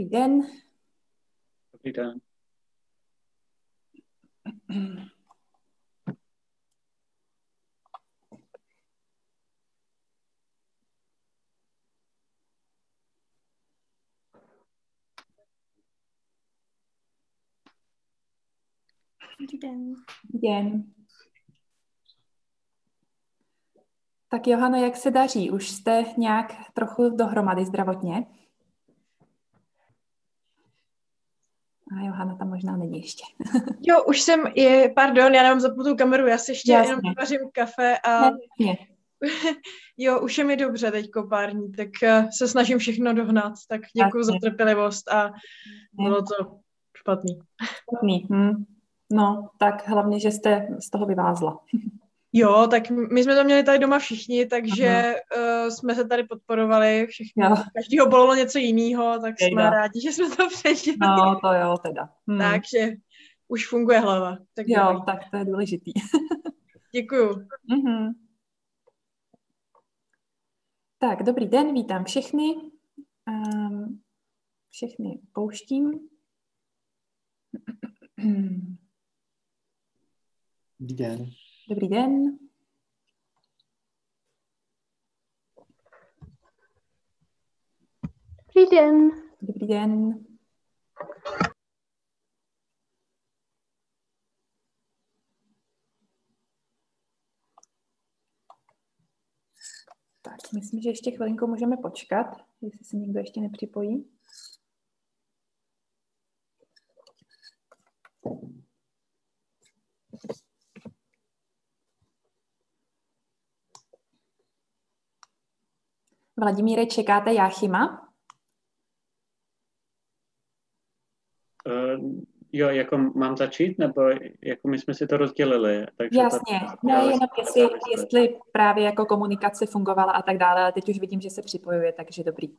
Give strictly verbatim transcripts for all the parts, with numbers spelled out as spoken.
Dobrý den. Dobrý den. Dobrý den. Dobrý den. Tak Johano, jak se daří? Už jste nějak trochu dohromady zdravotně? A Johana tam možná není ještě. Jo, už jsem, je, pardon, já nemám zapnutou kameru, já si ještě Jasně. jenom vařím kafe a Jasně. jo, už je mi dobře teďko pár dní, tak uh, se snažím všechno dohnat, tak děkuji za trpělivost a bylo to špatný. Špatný, hm. No, tak hlavně, že jste z toho vyvázla. Jo, tak my jsme to měli tady doma všichni, takže uh, jsme se tady podporovali všichni. Jo. Každýho bolelo něco jiného, tak Jejda. jsme rádi, že jsme to přežili. No, to jo, teda. Hm. Takže už funguje hlava. Tak jo, dobrý. tak to je důležitý. Děkuju. Mm-hmm. Tak, dobrý den, vítám všechny. Um, všechny pouštím. Dobrý den. Dobrý den. Dobrý den. Dobrý den. Tak, myslím, že ještě chvilinku můžeme počkat, jestli se někdo ještě nepřipojí. Vladimíre, čekáte Jáchyma? Uh, jo, jako mám začít, nebo jako my jsme si to rozdělili? Takže Jasně, ta... ne, jenom jestli, jestli právě jako komunikace fungovala a tak dále, ale teď už vidím, že se připojuje, takže dobrý.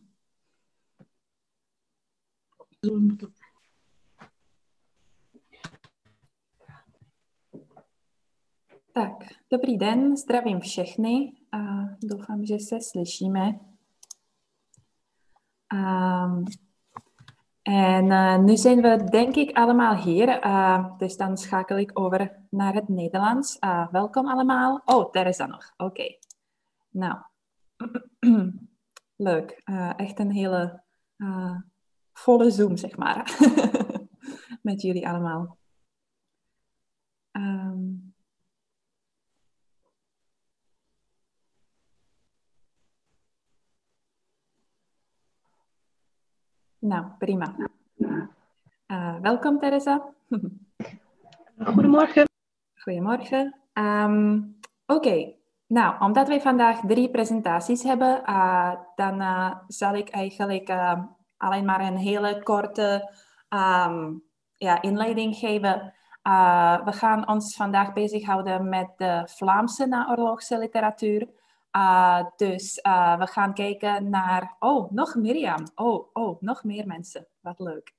Tak, dobrý den, zdravím všechny a doufám, že se slyšíme. Um, En uh, nu zijn we denk ik allemaal hier, uh, dus dan schakel ik over naar het Nederlands. Uh, welkom allemaal. Oh, Teresa nog. Oké. Okay. Nou, leuk. Uh, echt een hele uh, volle Zoom, zeg maar. Met jullie allemaal. Um, Nou, prima. Uh, welkom, Teresa. Goedemorgen. Goedemorgen. Um, Oké, okay. Nou, omdat wij vandaag drie presentaties hebben, uh, dan uh, zal ik eigenlijk uh, alleen maar een hele korte um, ja, inleiding geven. Uh, we gaan ons vandaag bezighouden met de Vlaamse naoorlogse literatuur. Uh, dus uh, we gaan kijken naar... Oh, nog Mirjam. Oh, oh, nog meer mensen. Wat leuk.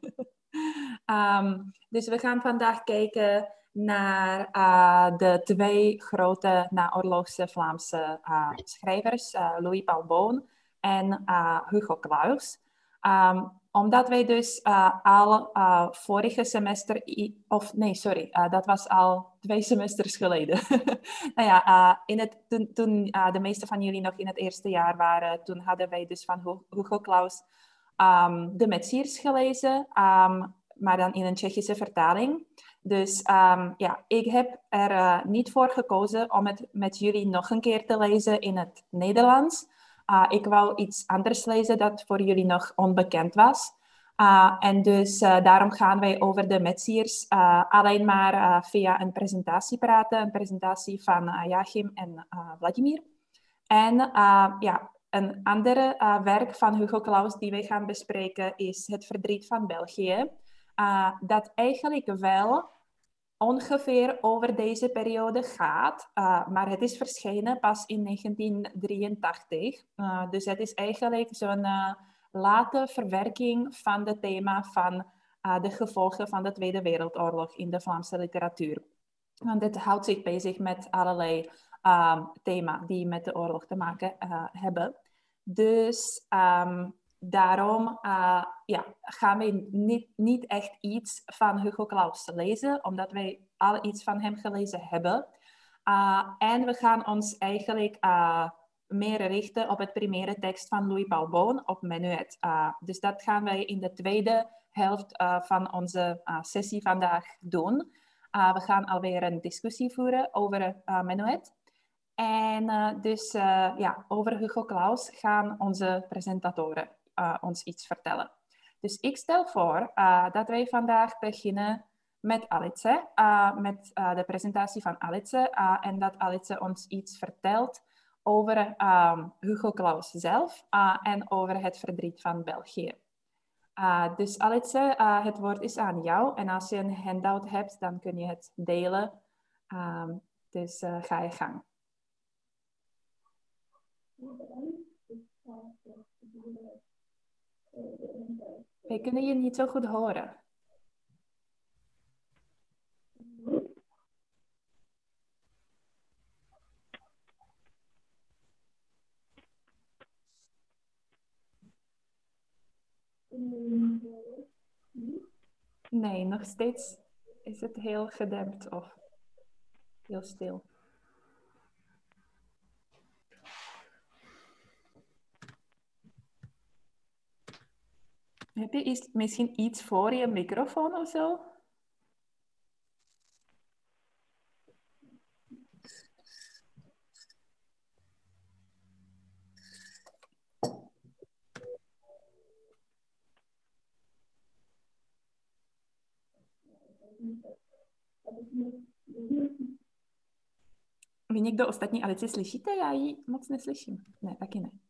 um, dus we gaan vandaag kijken naar uh, de twee grote naoorlogse Vlaamse uh, schrijvers. Uh, Louis Paul Boon en uh, Hugo Claus. Um, omdat wij dus uh, al uh, vorige semester... I- of nee, sorry. Uh, dat was al twee semesters geleden. nou ja, uh, in het, toen, toen uh, de meeste van jullie nog in het eerste jaar waren... toen hadden wij dus van Hugo Claus um, de Metsiers gelezen. Um, maar dan in een Tsjechische vertaling. Dus um, ja, ik heb er uh, niet voor gekozen om het met jullie nog een keer te lezen in het Nederlands... Uh, ik wou iets anders lezen dat voor jullie nog onbekend was. Uh, en dus uh, daarom gaan wij over de Metsiers uh, alleen maar uh, via een presentatie praten. Een presentatie van uh, Joachim en uh, Vladimir. En uh, ja, een andere uh, werk van Hugo Claus die wij gaan bespreken is Het verdriet van België. Uh, dat eigenlijk wel... ongeveer over deze periode gaat, uh, maar het is verschenen pas in negentien drieëntachtig. Uh, dus het is eigenlijk zo'n uh, late verwerking van het thema van uh, de gevolgen van de Tweede Wereldoorlog in de Vlaamse literatuur. Want het houdt zich bezig met allerlei uh, thema's die met de oorlog te maken uh, hebben. Dus um, daarom uh, ja, gaan we niet, niet echt iets van Hugo Claus lezen, omdat wij al iets van hem gelezen hebben. Uh, en we gaan ons eigenlijk uh, meer richten op het primaire tekst van Louis Paul Boon op Menuet. Uh, dus dat gaan wij in de tweede helft uh, van onze uh, sessie vandaag doen. Uh, we gaan alweer een discussie voeren over uh, Menuet. En uh, dus uh, ja, over Hugo Claus gaan onze presentatoren uh, ons iets vertellen. Dus ik stel voor uh, dat wij vandaag beginnen met Alice, uh, met uh, de presentatie van Alice. Uh, en dat Alice ons iets vertelt over uh, Hugo Claus zelf uh, en over het verdriet van België. Uh, dus Alice, uh, het woord is aan jou. En als je een handout hebt, dan kun je het delen. Um, dus uh, ga je gang. We kunnen je niet zo goed horen. Nee, nog steeds is het heel gedempt of heel stil. Heb je iets, misschien iets voor je microfoon of zo? Vy někdo ostatní Alici slyšíte? Já ji moc neslyším. Ne, taky ne.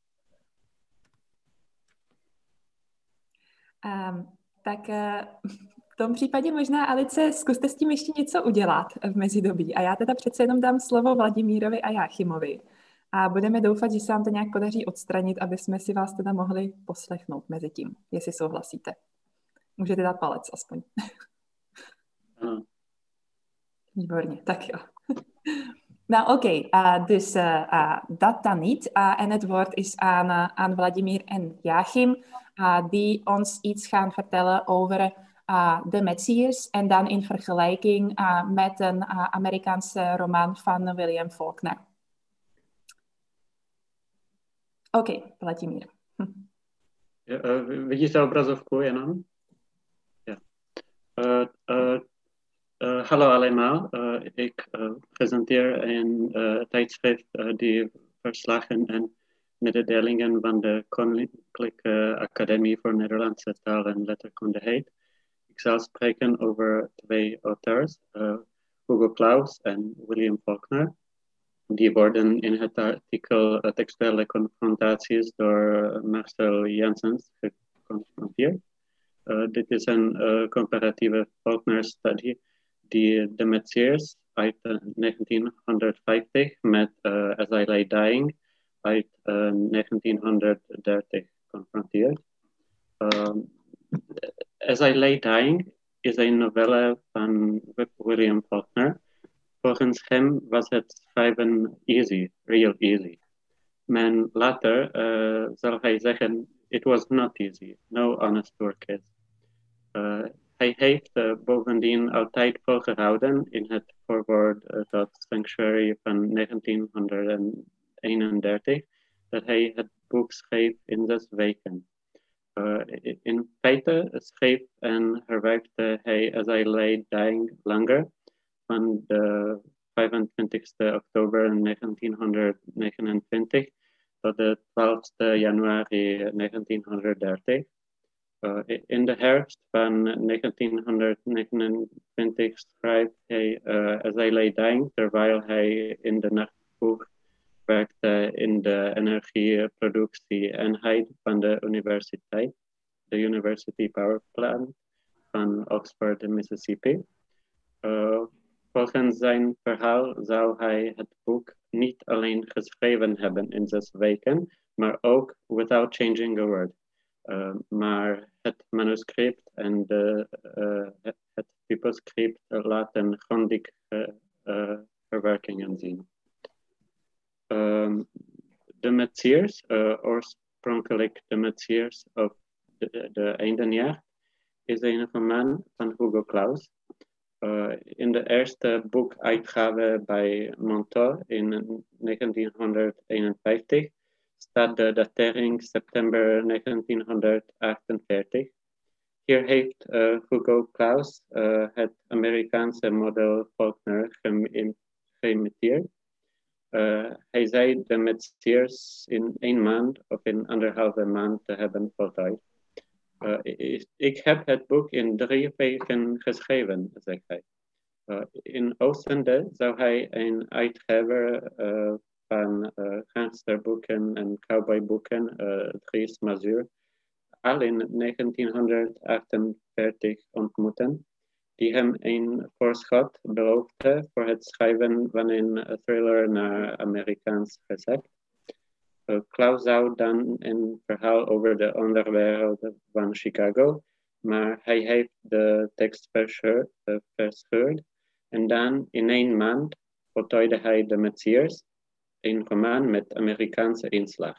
Um, tak uh, v tom případě možná, Alice, zkuste s tím ještě něco udělat v mezidobí. A já teda přece jenom dám slovo Vladimírovi a Jáchymovi. A budeme doufat, že se vám to nějak podaří odstranit, aby jsme si vás teda mohli poslechnout mezi tím, jestli souhlasíte. Můžete dát palec aspoň. Mm. Výborně, tak jo. Nou, oké, okay. uh, dus uh, uh, dat dan niet. Uh, en het woord is aan, uh, aan Vladimir en Joachim, uh, die ons iets gaan vertellen over uh, de Metziers en dan in vergelijking uh, met een uh, Amerikaanse roman van William Faulkner. Oké, okay, Vladimir. Hm. Ja, uh, vidíte obrazovku jenom? Ja. Uh, uh, Uh, hallo allemaal, uh, ik uh, presenteer een uh, tijdschrift uh, die verslagen en mededelingen van de Koninklijke Academie voor Nederlandse Taal en Letterkunde heet. Ik zal spreken over twee auteurs, uh, Hugo Claus en William Faulkner. Die worden in het artikel uh, Textuele Confrontaties door uh, Marcel Janssens geconfronteerd. Uh, dit is een uh, comparatieve Faulkner-studie die de Metziers uit uh, negentienhonderdvijftig met uh, As I Lay Dying uit uh, negentienhonderddertig confronteert. Uh, As I Lay Dying is een novelle van William Faulkner. Volgens hem was het schrijven easy, real easy. Maar later uh, zal hij zeggen, it was not easy, no honest work is. Uh, Hij heeft uh, bovendien altijd volgehouden in het voorwoord uh, tot Sanctuary van negentienhonderdeenendertig dat hij het boek schreef in zes weken. Uh, in feite schreef en herwerkte hij As I Lay Dying langer, van de vijfentwintigste oktober negentienhonderdnegenentwintig tot de twaalfde januari negentienhonderddertig. Uh, in de herfst van negentienhonderdnegenentwintig schrijft hij uh, As I Lay Dying, terwijl hij in de nachtploeg werkte in de energieproductie-eenheid van de universiteit, de University Power Plant van Oxford, Mississippi. Uh, volgens zijn verhaal zou hij het boek niet alleen geschreven hebben in zes weken, maar ook without changing a word. Uh, maar het manuscript en de, uh, het, het typoscript laten grondig uh, uh, verwerkingen zien. Um, de Metziers, uh, oorspronkelijk de Messias of de, de Eindenjacht, is een roman van Hugo Claus. Uh, in de eerste boekuitgave bij Montaut in negentienhonderdeenenvijftig staat de datering september negentienhonderdachtenveertig. Hier heeft uh, Hugo Claus uh, het Amerikaanse model Faulkner geïmiteerd. Uh, hij zei de Messias in één maand of in anderhalve maand te hebben voltooid. Uh, ik, ik heb het boek in drie weken geschreven, zegt hij. Uh, in Oostende zou hij een uitgever uh, van uh, gangsterboeken en cowboyboeken, uh, Dries Mazur, al in negentienhonderdachtenveertig ontmoeten, die hem een voorschot beloofde voor het schrijven van een thriller naar Amerikaans recept. Uh, Claus zou dan een verhaal over de onderwereld van Chicago, maar hij heeft de tekst verscheurd, uh, verscheurd en dan in één maand voltooide hij de Messias, een roman met Amerikaanse inslag.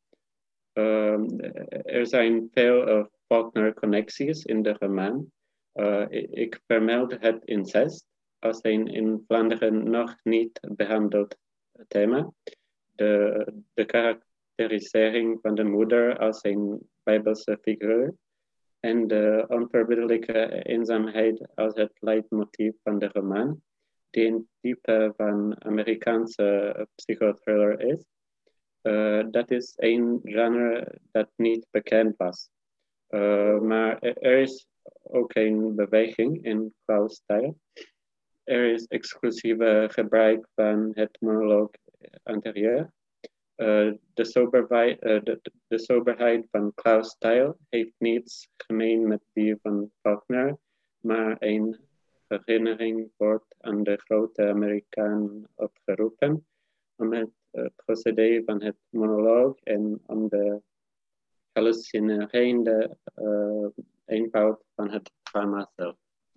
Uh, er zijn veel uh, Faulkner-connecties in de roman. Uh, ik vermeld het incest als een in Vlaanderen nog niet behandeld thema. De, de karakterisering van de moeder als een bijbelse figuur en de onverbiddelijke eenzaamheid als het leidmotief van de roman, die een type van Amerikaanse psychothriller is. Uh, dat is een genre dat niet bekend was. Uh, maar er is ook een beweging in Claus-stijl. Er is exclusieve gebruik van het monoloog anterieur. Uh, de, soberheid, uh, de, de soberheid van Claus-stijl heeft niets gemeen met die van Faulkner, maar een herinnering wordt aan de grote Amerikaan opgeroepen om het uh, procedé van het monoloog en om de hallucinerende uh, eenvoud van het drama zelf.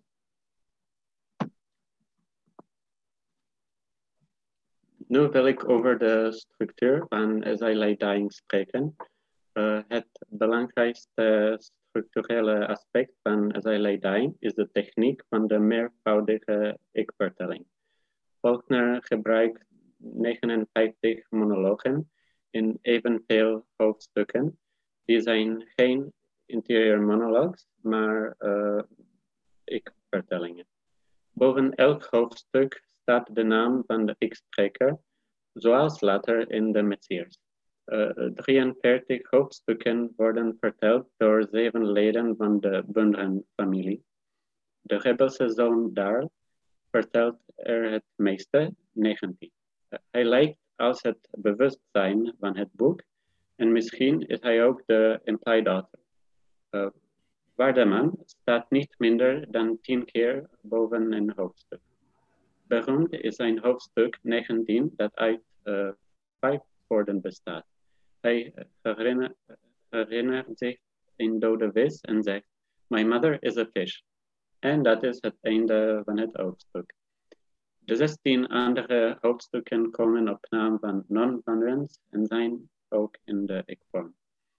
Nu wil ik over de structuur van As I Lay Dying spreken. Uh, het belangrijkste structurele aspect van As I Lay Dying is de techniek van de meervoudige ik-vertelling. Faulkner gebruikt negenenvijftig monologen in evenveel hoofdstukken. Die zijn geen interieur monologues, maar uh, ik-vertellingen. Boven elk hoofdstuk staat de naam van de ik-spreker, zoals later in de Messias. Uh, drieënveertig hoofdstukken worden verteld door zeven leden van de Bundren-familie. De rebelse zoon Darl vertelt er het meeste, negentien. Uh, hij lijkt als het bewustzijn van het boek en misschien is hij ook de implied author. Uh, Waardeman staat niet minder dan tien keer boven een hoofdstuk. Beroemd is zijn hoofdstuk negentien dat uit uh, vijf woorden bestaat. Hij herinner, herinnert zich een dode vis en zegt, my mother is a fish. En dat is het einde van het hoofdstuk. De zestien andere hoofdstukken komen op naam van non-Bundrens en zijn ook in de ik-vorm.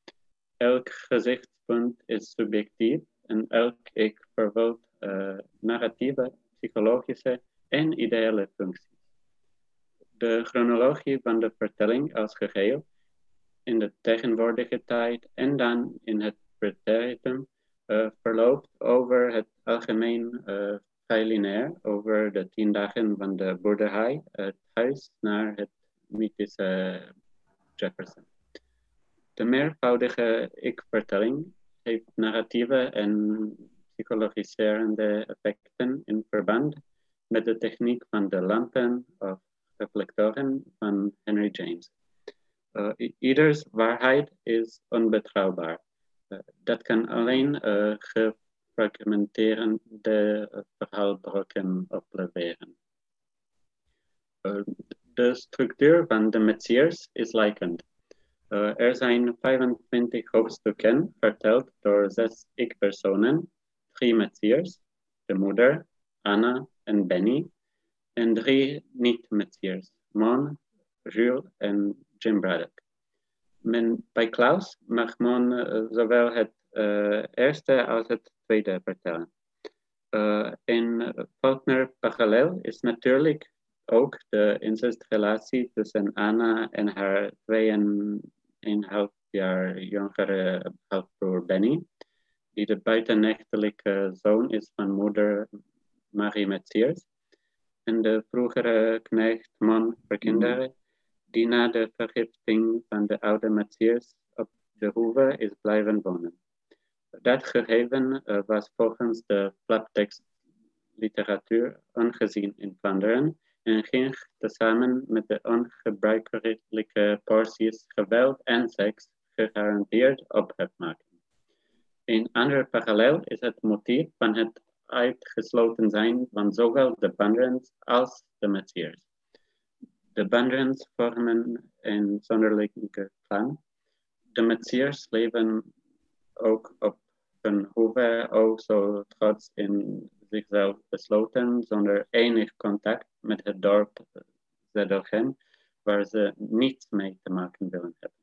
Elk gezichtspunt is subjectief en elk ik vervult uh, narratieve, psychologische en ideale functies. De chronologie van de vertelling als geheel in de tegenwoordige tijd en dan in het preteritum uh, verloopt over het algemeen uh, vrij lineair, over de tien dagen van de boerderij, het huis naar het mythische Jefferson. De meervoudige ik-vertelling heeft narratieve en psychologiserende effecten in verband met de techniek van de lampen of reflectoren van Henry James. Uh, ieders waarheid is onbetrouwbaar. Uh, dat kan alleen uh, gefragmenterende verhaalbrokken opleveren. Uh, de structuur van de Messias is lijkend. Uh, er zijn vijfentwintig hoofdstukken verteld door zes ik-personen, drie Messias, de moeder, Anna en Benny, en drie niet-Messias, Mon, Jules en Jim Braddock. men, bij Klaus mag men uh, zowel het uh, eerste als het tweede vertellen. Uh, in Faulkner parallel is natuurlijk ook de incestrelatie tussen Anna en haar tweeënhalf jaar jongere halfbroer Benny, die de buitenechtelijke zoon is van moeder Marie Metziers, en de vroegere knecht man voor kinderen, die na de vergifting van de oude Metziers op de hoeve is blijven wonen. Dat gegeven uh, was volgens de flaptekstliteratuur ongezien in Vlaanderen en ging tezamen met de ongebruikelijke porties geweld en seks gegarandeerd ophef maken. Een ander parallel is het motief van het uitgesloten zijn van zowel de Banderens als de Metziers. De Banderens vormen een zonderlinge clan. De Metziers leven ook op hun hoeve, ook zo trots in zichzelf besloten, zonder enig contact met het dorp Zedelgem, waar ze niets mee te maken willen hebben.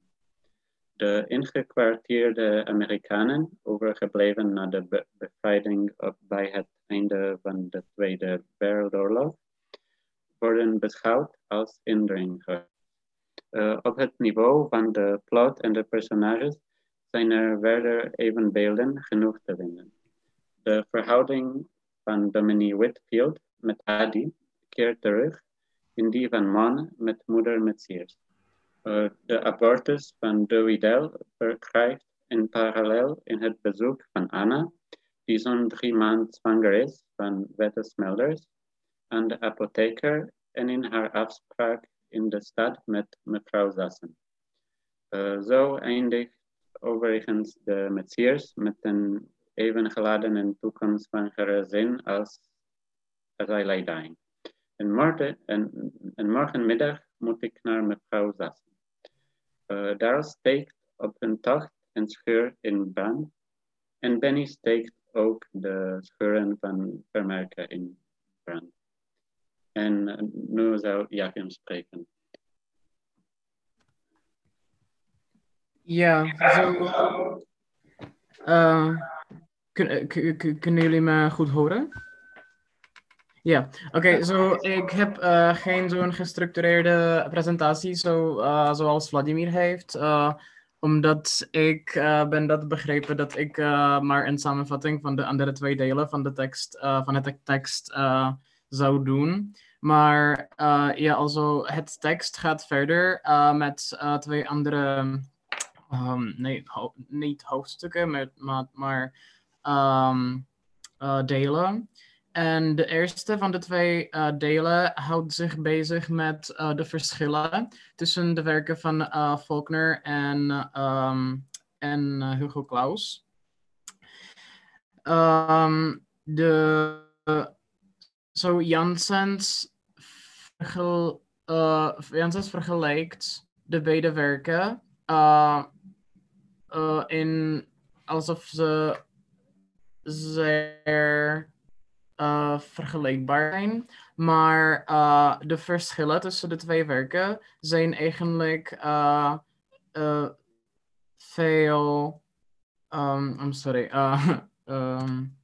De ingekwartierde Amerikanen, overgebleven na de be- bevrijding op, bij het einde van de Tweede Wereldoorlog, worden beschouwd als indringers. Uh, op het niveau van de plot en de personages zijn er verder evenbeelden genoeg te vinden. De verhouding van Dominee Whitfield met Addie keert terug in die van Mon met moeder Metziers. Uh, de abortus van Dewey Dell verkrijgt in parallel in het bezoek van Anna, die zo'n drie maand zwanger is van Wette Smelders, aan de apotheker en in haar afspraak in de stad met mevrouw Zassen. Uh, zo eindigt overigens de Metziers met een even geladen en toekomstzwangere zin als As I Lay Dying. En, morgen, en, en morgenmiddag moet ik naar mevrouw Zassen. Uh, daar steekt op hun tocht een scheur in brand. En Benny steekt ook de scheuren van Vermerken in brand. En uh, nu zou Joachim spreken. Ja, zo. Uh, kun, kun, kun, kunnen jullie me goed horen? Ja, oké, okay, zo ik heb uh, geen zo'n gestructureerde presentatie zo, uh, zoals Vladimir heeft, uh, omdat ik uh, ben dat begrepen dat ik uh, maar een samenvatting van de andere twee delen van de tekst, uh, van het tekst uh, zou doen. Maar uh, ja, also het tekst gaat verder uh, met uh, twee andere, um, nee, ho- niet hoofdstukken, maar, maar, maar um, uh, delen. En de eerste van de twee uh, delen houdt zich bezig met uh, de verschillen tussen de werken van uh, Faulkner en, um, en uh, Hugo Claus. Um, de uh, so Janssens, vergel, uh, Janssens vergelijkt de beide werken uh, uh, in alsof ze zeer Uh, vergelijkbaar zijn, maar uh, de verschillen tussen de twee werken zijn eigenlijk uh, uh, veel. Um, I'm sorry. Uh, um,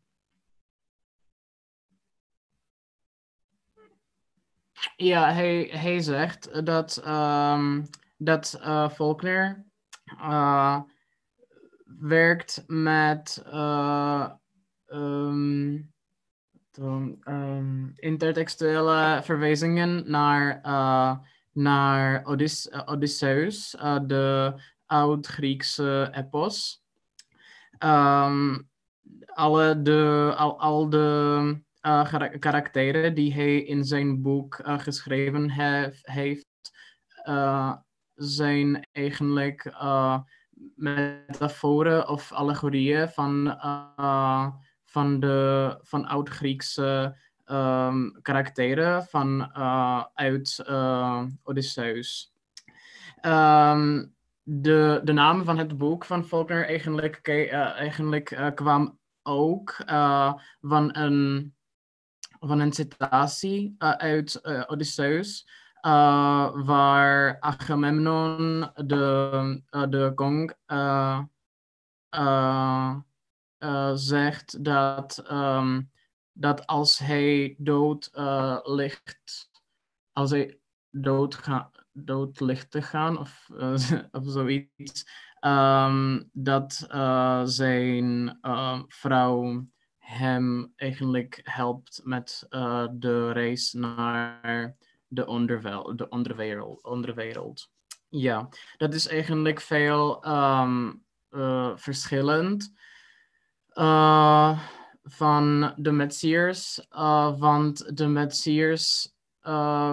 ja, hij, hij zegt dat, um, dat uh, Faulkner uh, werkt met. Uh, um, Um, intertextuele verwijzingen naar, uh, naar Odys- uh, Odysseus, uh, de oud-Griekse epos. Um, alle de, al, al de uh, karakteren die hij in zijn boek uh, geschreven hef, heeft, uh, zijn eigenlijk uh, metaforen of allegorieën van... Uh, van de van oud-Griekse um, karakteren van, uh, uit uh, Odysseus. Um, de, de naam van het boek van Faulkner eigenlijk, uh, eigenlijk uh, kwam ook uh, van, een, van een citatie uh, uit uh, Odysseus. uh, waar Agamemnon de, uh, de kong uh, uh, uh, zegt dat, um, dat als hij dood uh, ligt, als hij dood, ga, dood ligt te gaan of, uh, of zoiets, um, dat uh, zijn uh, vrouw hem eigenlijk helpt met uh, de reis naar de, onderwel, de onderwereld, onderwereld. Ja, dat is eigenlijk veel um, uh, verschillend uh, van de Metsiers, uh, want de Metsiers uh,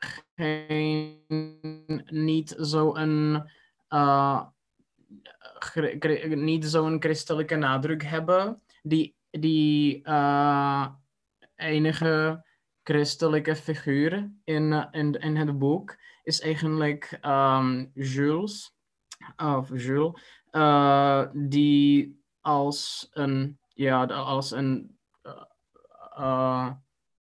geen niet zo'n uh, niet zo'n christelijke nadruk hebben. Die, die uh, enige christelijke figuur in, in, in het boek is eigenlijk um, Jules, of Jules, uh, die als een, ja, als een uh, uh,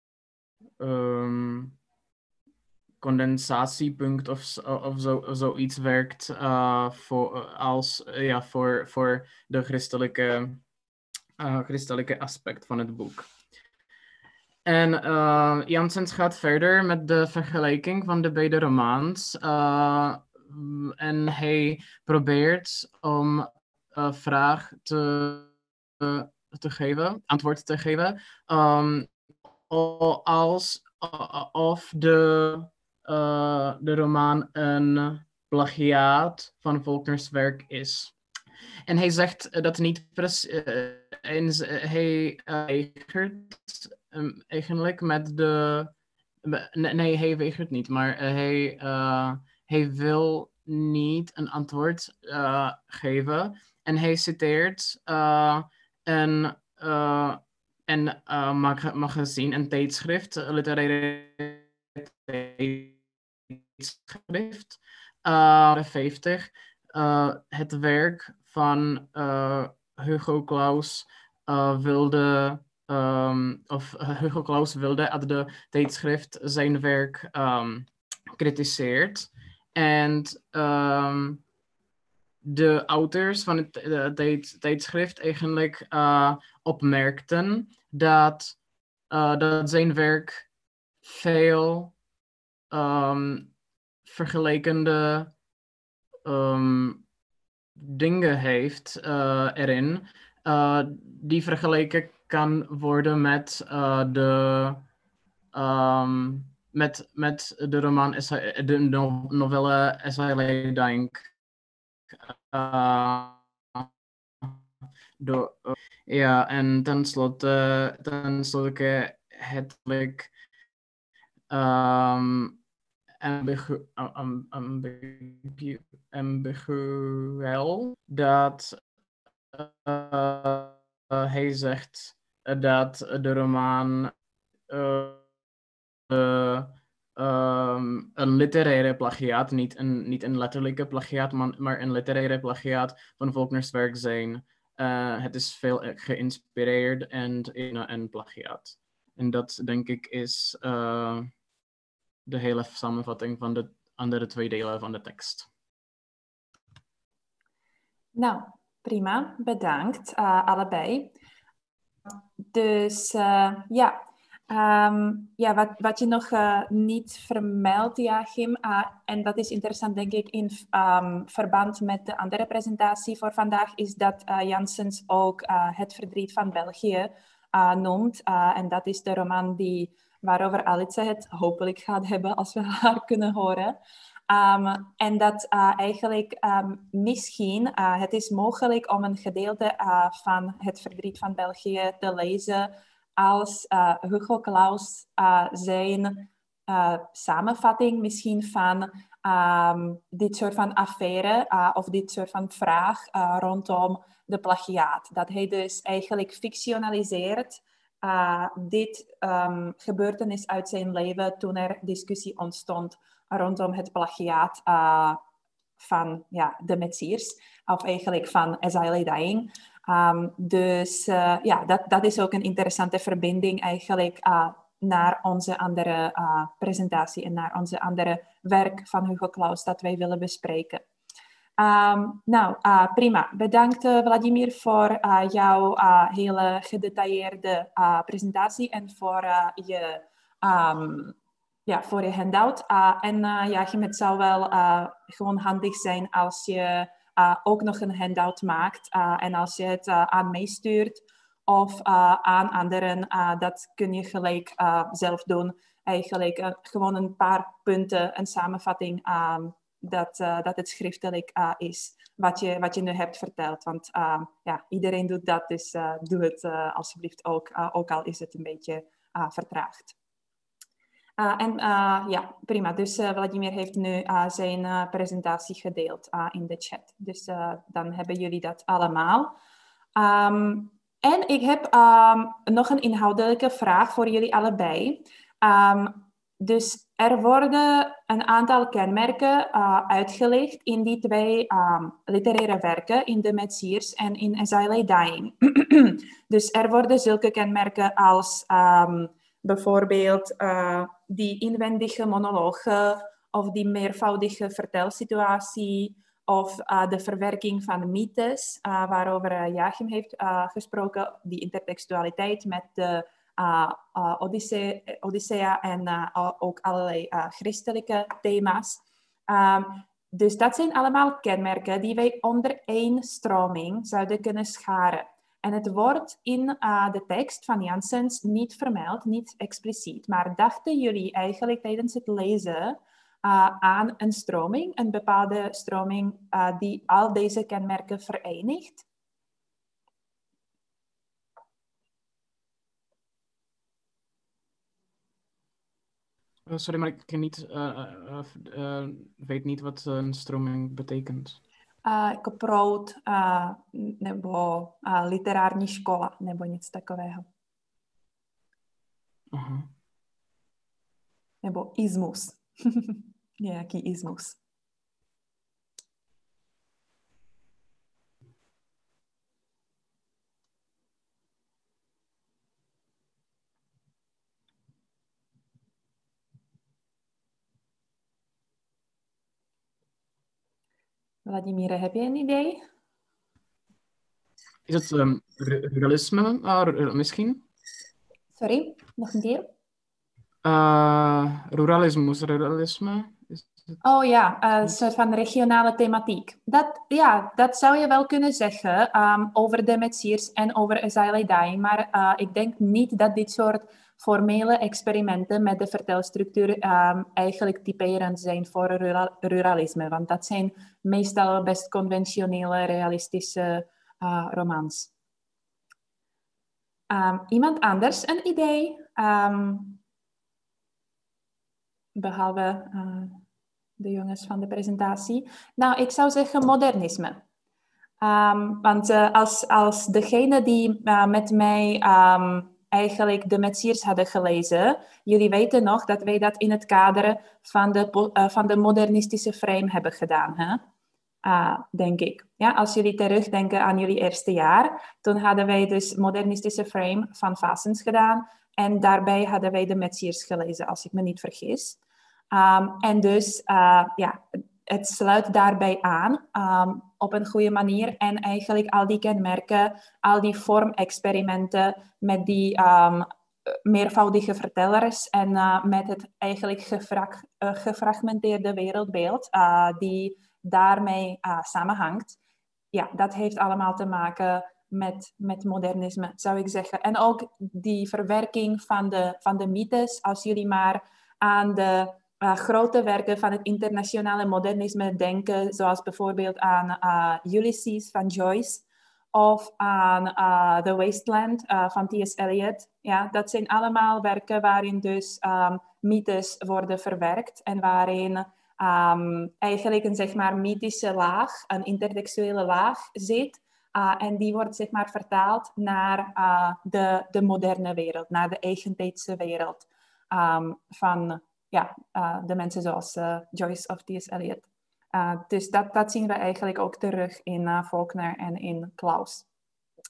um, condensatiepunt of, of, zo, of zoiets werkt uh, voor, als, uh, ja, voor, voor de christelijke, uh, christelijke aspect van het boek. En uh, Janssens gaat verder met de vergelijking van de beide romans. Uh, en hij probeert om een vraag te, uh, te geven, antwoord te geven. Um, als uh, of de, uh, de roman een plagiaat van Faulkners werk is. En hij zegt dat niet precies. Uh, hij weigert um, eigenlijk met de. Nee, hij weigert niet, maar uh, hij, uh, hij wil niet een antwoord uh, geven. En hij citeert uh, een, uh, een uh, mag- magazine, een tijdschrift, een literaire tijdschrift, uh, vijftig. Uh, het werk van uh, Hugo Claus uh, wilde, um, of Hugo Claus wilde uit de tijdschrift zijn werk um, kritiseert. En um, de auteurs van het uh, tijd, tijdschrift eigenlijk uh, opmerkten dat, uh, dat zijn werk veel um, vergelijkende um, dingen heeft uh, erin, uh, die vergeleken kan worden met uh, de um, met, met de roman, de novelle As I Lay Dying. Uh, door, uh, ja, en tenslotte, tenslotte het um, ambigu, um, ambigu, ambiguel dat uh, uh, hij zegt dat de roman uh, uh, um, een literaire plagiaat, niet een, niet een letterlijke plagiaat, maar, maar een literaire plagiaat van Faulkners werk zijn. Uh, het is veel geïnspireerd en in een plagiaat. En dat denk ik is uh, de hele samenvatting van de andere twee delen van de tekst. Nou, prima. Bedankt uh, allebei. Dus uh, ja, um, ja wat, wat je nog uh, niet vermeldt, Joachim, uh, en dat is interessant denk ik in um, verband met de andere presentatie voor vandaag, is dat uh, Janssens ook uh, Het verdriet van België uh, noemt. Uh, en dat is de roman die, waarover Alice het hopelijk gaat hebben als we haar kunnen horen. Um, en dat uh, eigenlijk um, misschien, uh, het is mogelijk om een gedeelte uh, van Het verdriet van België te lezen als uh, Hugo Claus uh, zijn uh, samenvatting misschien van um, dit soort van affaire uh, of dit soort van vraag uh, rondom de plagiaat. Dat hij dus eigenlijk fictionaliseert uh, dit um, gebeurtenis uit zijn leven toen er discussie ontstond rondom het plagiaat uh, van ja, de Metsiers, of eigenlijk van As I Lay Dying. Um, dus uh, ja, dat, dat is ook een interessante verbinding eigenlijk uh, naar onze andere uh, presentatie en naar onze andere werk van Hugo Claus dat wij willen bespreken. Um, nou, uh, prima. Bedankt uh, Vladimir voor uh, jouw uh, hele gedetailleerde uh, presentatie en voor uh, je, um, ja, voor je handout. Uh, en uh, ja, het zou wel uh, gewoon handig zijn als je uh, ook nog een handout maakt uh, en als je het uh, aan mij stuurt of uh, aan anderen, uh, dat kun je gelijk uh, zelf doen. Eigenlijk uh, gewoon een paar punten, een samenvatting um, Dat, uh, dat het schriftelijk uh, is, wat je, wat je nu hebt verteld. Want uh, ja, iedereen doet dat, dus uh, doe het uh, alsjeblieft ook, uh, ook al is het een beetje uh, vertraagd. Uh, en uh, ja, prima. Dus uh, Vladimir heeft nu uh, zijn uh, presentatie gedeeld uh, in de chat. Dus uh, dan hebben jullie dat allemaal. Um, en ik heb um, nog een inhoudelijke vraag voor jullie allebei. Um, Dus er worden een aantal kenmerken uh, uitgelegd in die twee um, literaire werken, in De Metsiers en in As I Lay Dying. Dus er worden zulke kenmerken als um, bijvoorbeeld uh, die inwendige monologen of die meervoudige vertelsituatie of uh, de verwerking van mythes, uh, waarover uh, Joachim heeft uh, gesproken, die intertextualiteit met de Uh, uh, Odyssee, Odyssea en uh, ook allerlei uh, christelijke thema's. Um, dus dat zijn allemaal kenmerken die wij onder één stroming zouden kunnen scharen. En het wordt in uh, de tekst van Janssens niet vermeld, niet expliciet. Maar dachten jullie eigenlijk tijdens het lezen uh, aan een stroming, een bepaalde stroming uh, die al deze kenmerken verenigt? Uh, sorry, maar ik ken niet, uh, uh, uh, weet niet wat een stroming betekent. Uh, jako proud uh, nebo uh, literární škola nebo nic takového. Uh-huh. Nebo ismus. Nějaký ismus. Vladimíre, heb je een idee? Is het um, ruralisme uh, misschien? Sorry, nog een keer? Uh, ruralismus, ruralisme? Is het... Oh ja, uh, een soort van regionale thematiek. Dat, ja, dat zou je wel kunnen zeggen um, over De Metsiers en over As I Lay Dying. Maar uh, ik denk niet dat dit soort formele experimenten met de vertelstructuur um, eigenlijk typerend zijn voor rural, ruralisme. Want dat zijn meestal best conventionele, realistische uh, romans. Um, iemand anders een idee? Um, behalve uh, de jongens van de presentatie. Nou, ik zou zeggen modernisme. Um, want uh, als, als degene die uh, met mij um, eigenlijk De Metsiers hadden gelezen, jullie weten nog dat wij dat in het kader van de, uh, van de modernistische frame hebben gedaan, hè? Uh, denk ik. Ja, als jullie terugdenken aan jullie eerste jaar, toen hadden wij dus modernistische frame van Vassens gedaan en daarbij hadden wij De Metsiers gelezen, als ik me niet vergis. Um, en dus, uh, ja, het sluit daarbij aan um, op een goede manier. En eigenlijk al die kenmerken, al die vormexperimenten met die um, meervoudige vertellers en uh, met het eigenlijk gefrag, uh, gefragmenteerde wereldbeeld uh, die daarmee uh, samenhangt. Ja, dat heeft allemaal te maken met, met modernisme, zou ik zeggen. En ook die verwerking van de, van de mythes, als jullie maar aan de Uh, grote werken van het internationale modernisme denken, zoals bijvoorbeeld aan uh, Ulysses van Joyce of aan uh, The Wasteland uh, van T S Eliot. Ja, dat zijn allemaal werken waarin dus um, mythes worden verwerkt en waarin um, eigenlijk een zeg maar mythische laag, een intertextuele laag zit. Uh, en die wordt zeg maar vertaald naar uh, de, de moderne wereld, naar de eigentijdse wereld um, van ja, uh, de mensen zoals uh, Joyce of T S Eliot. Uh, dus dat, dat zien we eigenlijk ook terug in uh, Faulkner en in Claus.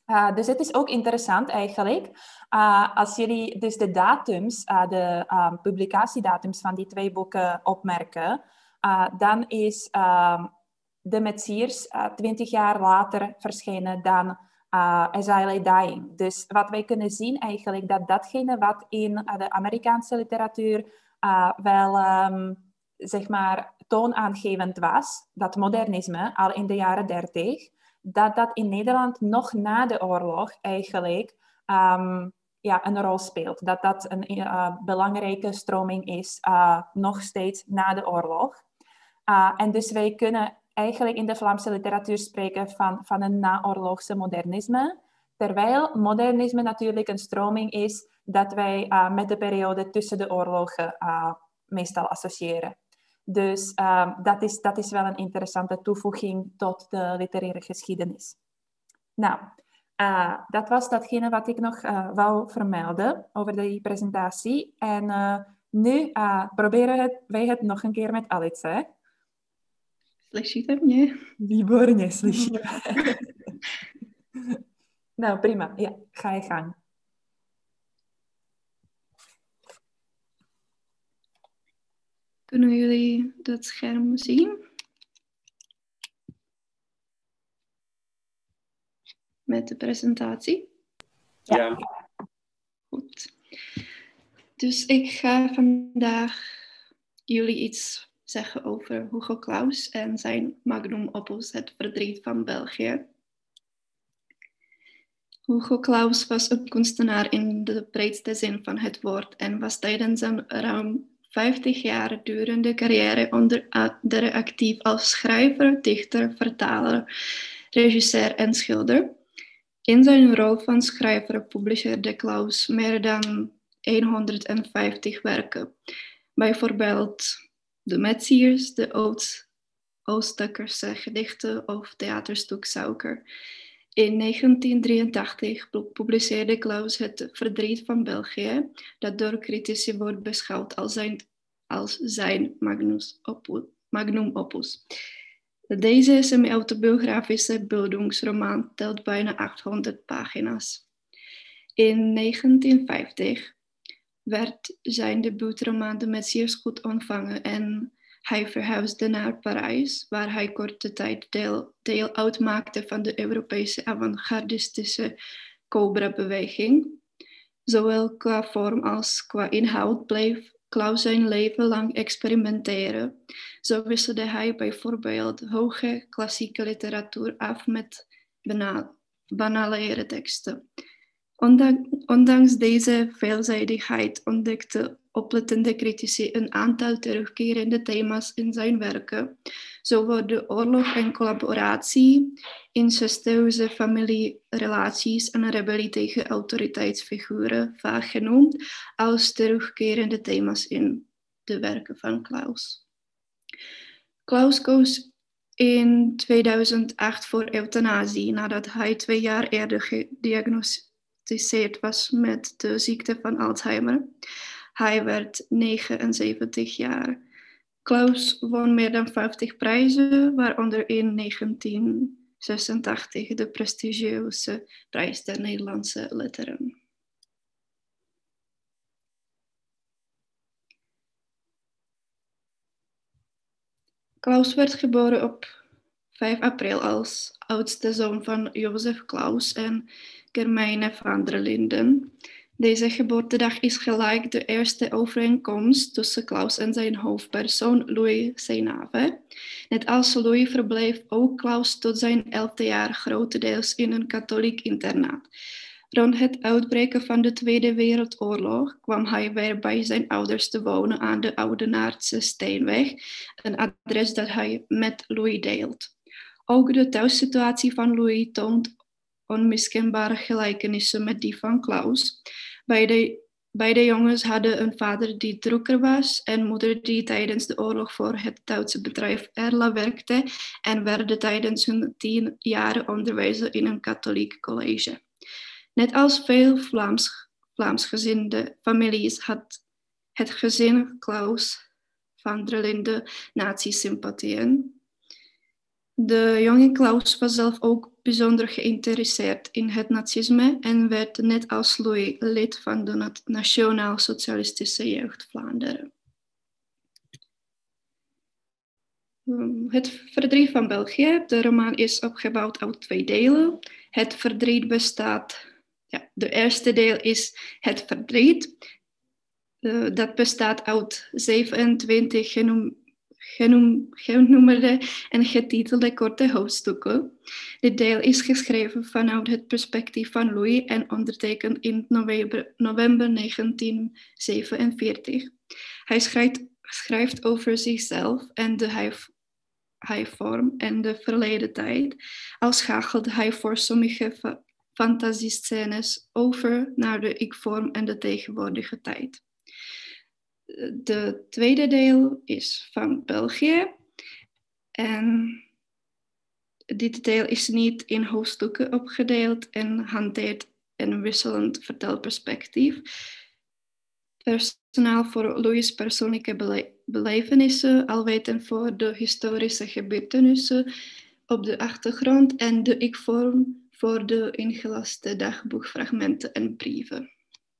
Uh, dus het is ook interessant eigenlijk. Uh, als jullie dus de datums, uh, de um, publicatiedatums van die twee boeken opmerken, uh, dan is uh, de Metsiers twintig uh, jaar later verschenen dan uh, As I Lay Dying. Dus wat wij kunnen zien eigenlijk, dat datgene wat in uh, de Amerikaanse literatuur uh, wel, um, zeg maar, toonaangevend was, dat modernisme, al in de jaren dertig, dat dat in Nederland nog na de oorlog eigenlijk um, ja, een rol speelt. Dat dat een uh, belangrijke stroming is, uh, nog steeds na de oorlog. Uh, en dus wij kunnen eigenlijk in de Vlaamse literatuur spreken van, van een naoorlogse modernisme. Terwijl modernisme natuurlijk een stroming is dat wij uh, met de periode tussen de oorlogen uh, meestal associëren. Dus uh, dat, is, dat is wel een interessante toevoeging tot de literaire geschiedenis. Nou, uh, dat was datgene wat ik nog uh, wou vermelden over die presentatie. En uh, nu uh, proberen het, wij het nog een keer met Alice. Slyšíte mě? Výborně, slyšíme. Nou, prima. Ja, ga je gang. Kunnen jullie dat scherm zien? Met de presentatie? Ja. ja. Goed. Dus ik ga vandaag jullie iets zeggen over Hugo Claus en zijn magnum opus Het verdriet van België. Hugo Claus was een kunstenaar in de breedste zin van het woord en was tijdens een ruim vijftig jaar durende carrière onder andere actief als schrijver, dichter, vertaler, regisseur en schilder. In zijn rol van schrijver publiceerde Claus meer dan honderdvijftig werken. Bijvoorbeeld De Metsiers, de Oost-Oostakerse gedichten of theaterstuk Suiker. In negentien drieëntachtig publiceerde Claus Het verdriet van België, dat door critici wordt beschouwd als zijn, als zijn magnus opus, magnum opus. Deze semi-autobiografische beeldingsroman telt bijna achthonderd pagina's. In negentien vijftig werd zijn debuutroman De Metsiers goed ontvangen en hij verhuisde naar Parijs, waar hij korte tijd deel, deel uitmaakte van de Europese avant-gardistische Cobra-beweging. Zowel qua vorm als qua inhoud bleef Claus zijn leven lang experimenteren. Zo wisselde hij bijvoorbeeld hoge klassieke literatuur af met bana- banalere teksten. Ondanks deze veelzijdigheid ontdekte oplettende critici een aantal terugkerende thema's in zijn werken. Zo worden oorlog en collaboratie, incestueuze familierelaties en rebellie tegen autoriteitsfiguren vaak genoemd als terugkerende thema's in de werken van Claus. Claus koos in tweeduizend acht voor euthanasie nadat hij twee jaar eerder gediagnosticeerd was met de ziekte van Alzheimer. Hij werd negenenzeventig jaar. Claus won meer dan vijftig prijzen, waaronder in negentien zesentachtig de prestigieuze prijs der Nederlandse letteren. Claus werd geboren op vijf april als oudste zoon van Jozef Claus en Germijne van der Linden. Deze geboortedag is gelijk de eerste overeenkomst tussen Claus en zijn hoofdpersoon Louis Seynave. Net als Louis verbleef ook Claus tot zijn elfde jaar grotendeels in een katholiek internaat. Rond het uitbreken van de Tweede Wereldoorlog kwam hij weer bij zijn ouders te wonen aan de Oudenaardse Steenweg, een adres dat hij met Louis deelt. Ook de thuissituatie van Louis toont onmiskenbare gelijkenissen met die van Claus. Beide, beide jongens hadden een vader die drukker was en moeder die tijdens de oorlog voor het Duitse bedrijf Erla werkte en werden tijdens hun tien jaren onderwezen in een katholiek college. Net als veel Vlaams, Vlaamsgezinde families had het gezin Claus van der Linden nazi-sympathieën. De jonge Claus was zelf ook bijzonder geïnteresseerd in het nazisme en werd net als Louis lid van de Nationaal Socialistische Jeugd Vlaanderen. Het verdriet van België. De roman is opgebouwd uit twee delen. Het verdriet bestaat... Ja, de eerste deel is het verdriet. Uh, dat bestaat uit zevenentwintig genoem, genoem, genummerde en getitelde korte hoofdstukken. Dit deel is geschreven vanuit het perspectief van Louis en ondertekend in november, november negentien zevenenveertig. Hij schrijft, schrijft over zichzelf en de hij, hij-vorm en de verleden tijd. Al schakelt hij voor sommige fa- fantasiescènes over naar de ik-vorm en de tegenwoordige tijd. De tweede deel is van België. En dit deel is niet in hoofdstukken opgedeeld en hanteert een wisselend vertelperspectief. Personaal voor Louis' persoonlijke bele- belevenissen, alweten voor de historische gebeurtenissen op de achtergrond en de ik-vorm voor de ingelaste dagboekfragmenten en brieven.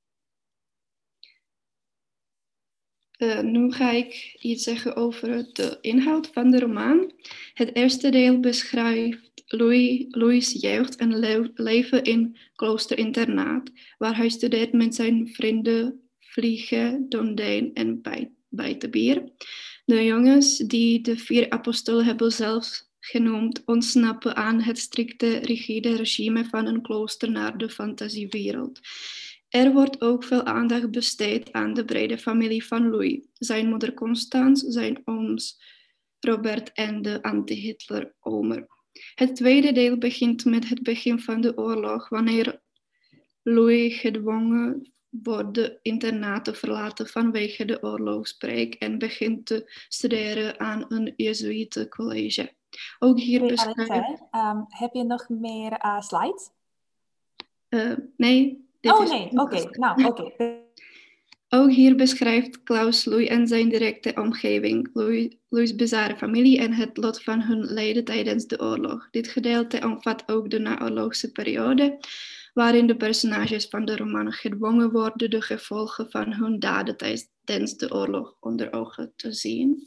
Uh, nu ga ik iets zeggen over de inhoud van de roman. Het eerste deel beschrijft Louis, Louis' jeugd en le- leven in kloosterinternaat, waar hij studeert met zijn vrienden Vliegen, Dondijn en Bijtebier. De jongens die de vier apostolen hebben zelf genoemd, ontsnappen aan het strikte, rigide regime van een klooster naar de fantasiewereld. Er wordt ook veel aandacht besteed aan de brede familie van Louis. Zijn moeder Constance, zijn ooms Robert en de anti-Hitler-omer. Het tweede deel begint met het begin van de oorlog, wanneer Louis gedwongen wordt de internaat te verlaten vanwege de oorlogsbreuk en begint te studeren aan een Jezuïetencollege. Ook hier Hey, beschrijft... Alexei, um, heb je nog meer uh, slides? Uh, nee. Dit oh is... nee, oké. Okay. Nou, oké. Okay. Ook hier beschrijft Klaus Louis en zijn directe omgeving, Louis, Louis' bizarre familie en het lot van hun leden tijdens de oorlog. Dit gedeelte omvat ook de naoorlogse periode, waarin de personages van de roman gedwongen worden de gevolgen van hun daden tijdens de oorlog onder ogen te zien.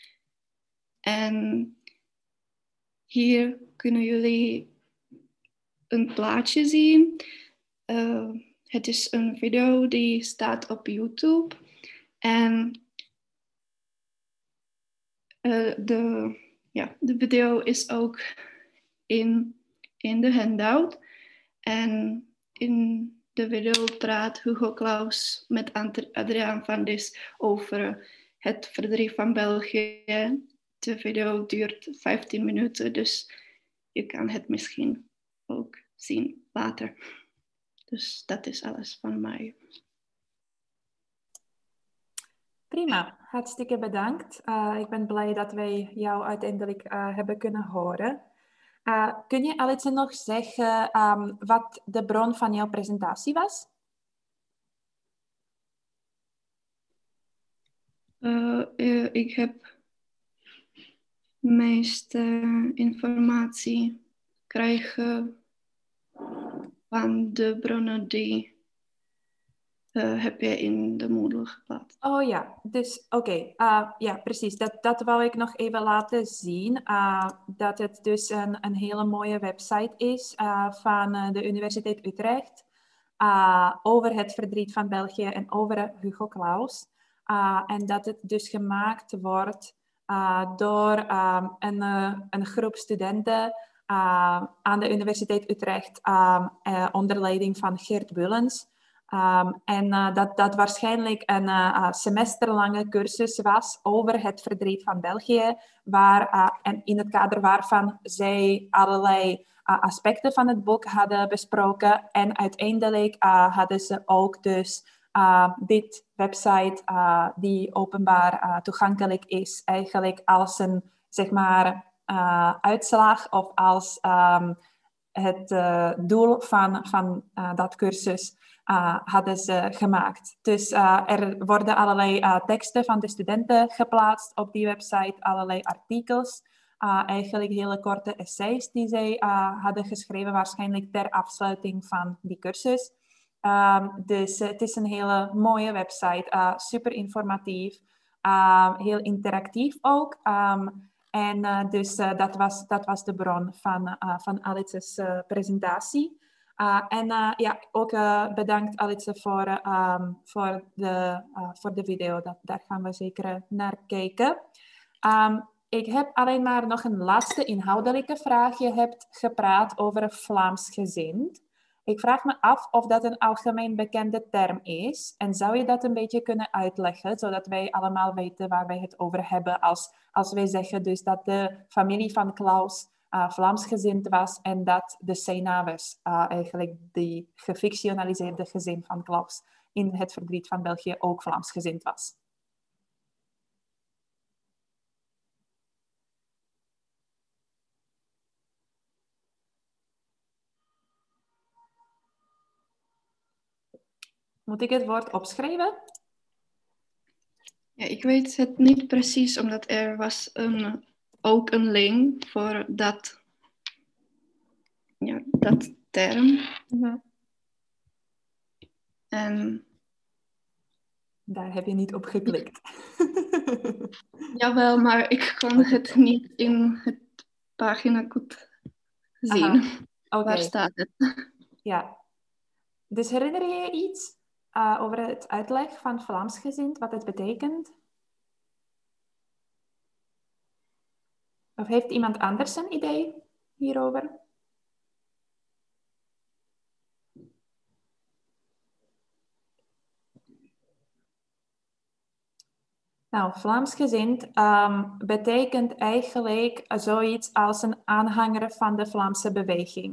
En hier kunnen jullie een plaatje zien. Uh, Het is een video die staat op YouTube. En uh, de, ja, de video is ook in, in de handout. En in de video praat Hugo Claus met Adriaan van Dis over het verdriet van België. De video duurt vijftien minuten, dus je kan het misschien ook zien later. Dus dat is alles van mij. Prima, hartstikke bedankt. Uh, ik ben blij dat wij jou uiteindelijk uh, hebben kunnen horen. Uh, kun je Alice nog zeggen um, wat de bron van jouw presentatie was? Uh, uh, ik heb meeste informatie krijgen van de bronnen die uh, heb je in de Moodle geplaatst. Oh ja, dus oké. Okay. Uh, ja, precies. Dat, dat wou ik nog even laten zien. Uh, dat het dus een, een hele mooie website is uh, van uh, de Universiteit Utrecht. Uh, over het verdriet van België en over Hugo Claus. Uh, en dat het dus gemaakt wordt uh, door um, een, uh, een groep studenten uh, aan de Universiteit Utrecht um, uh, onder leiding van Geert Bullens. Um, en uh, dat dat waarschijnlijk een uh, semesterlange cursus was over het verdriet van België, waar, uh, en in het kader waarvan zij allerlei uh, aspecten van het boek hadden besproken. En uiteindelijk uh, hadden ze ook dus uh, dit website uh, die openbaar uh, toegankelijk is, eigenlijk als een, zeg maar, uh, uitslag of als um, het uh, doel van, van uh, dat cursus Uh, hadden ze gemaakt. Dus uh, er worden allerlei uh, teksten van de studenten geplaatst op die website, allerlei artikels. Uh, eigenlijk hele korte essays die zij uh, hadden geschreven, waarschijnlijk ter afsluiting van die cursus. Um, dus uh, het is een hele mooie website, uh, super informatief, uh, heel interactief ook. Um, en uh, dus uh, dat, was, dat was de bron van, uh, van Alice's uh, presentatie. Uh, en uh, ja, ook uh, bedankt Alice voor, uh, um, voor, de, uh, voor de video. Dat, daar gaan we zeker naar kijken. Um, ik heb alleen maar nog een laatste inhoudelijke vraag. Je hebt gepraat over Vlaamsgezind. Ik vraag me af of dat een algemeen bekende term is. En zou je dat een beetje kunnen uitleggen, zodat wij allemaal weten waar wij het over hebben als, als wij zeggen dus dat de familie van Klaus uh, Vlaamsgezind was en dat de Senaves, uh, eigenlijk die gefictionaliseerde gezin van Klaus in Het verdriet van België, ook Vlaamsgezind was. Moet ik het woord opschrijven? Ja, ik weet het niet precies, omdat er was een, ook een link voor dat, ja, dat term. Mm-hmm. En daar heb je niet op geklikt. Jawel, maar ik kon het niet in het pagina goed zien. Okay. Waar staat het? Ja. Dus herinner je je iets uh, over het uitleg van Vlaamsgezind, wat het betekent? Of heeft iemand anders een idee hierover? Nou, Vlaamsgezind um, betekent eigenlijk zoiets als een aanhanger van de Vlaamse beweging.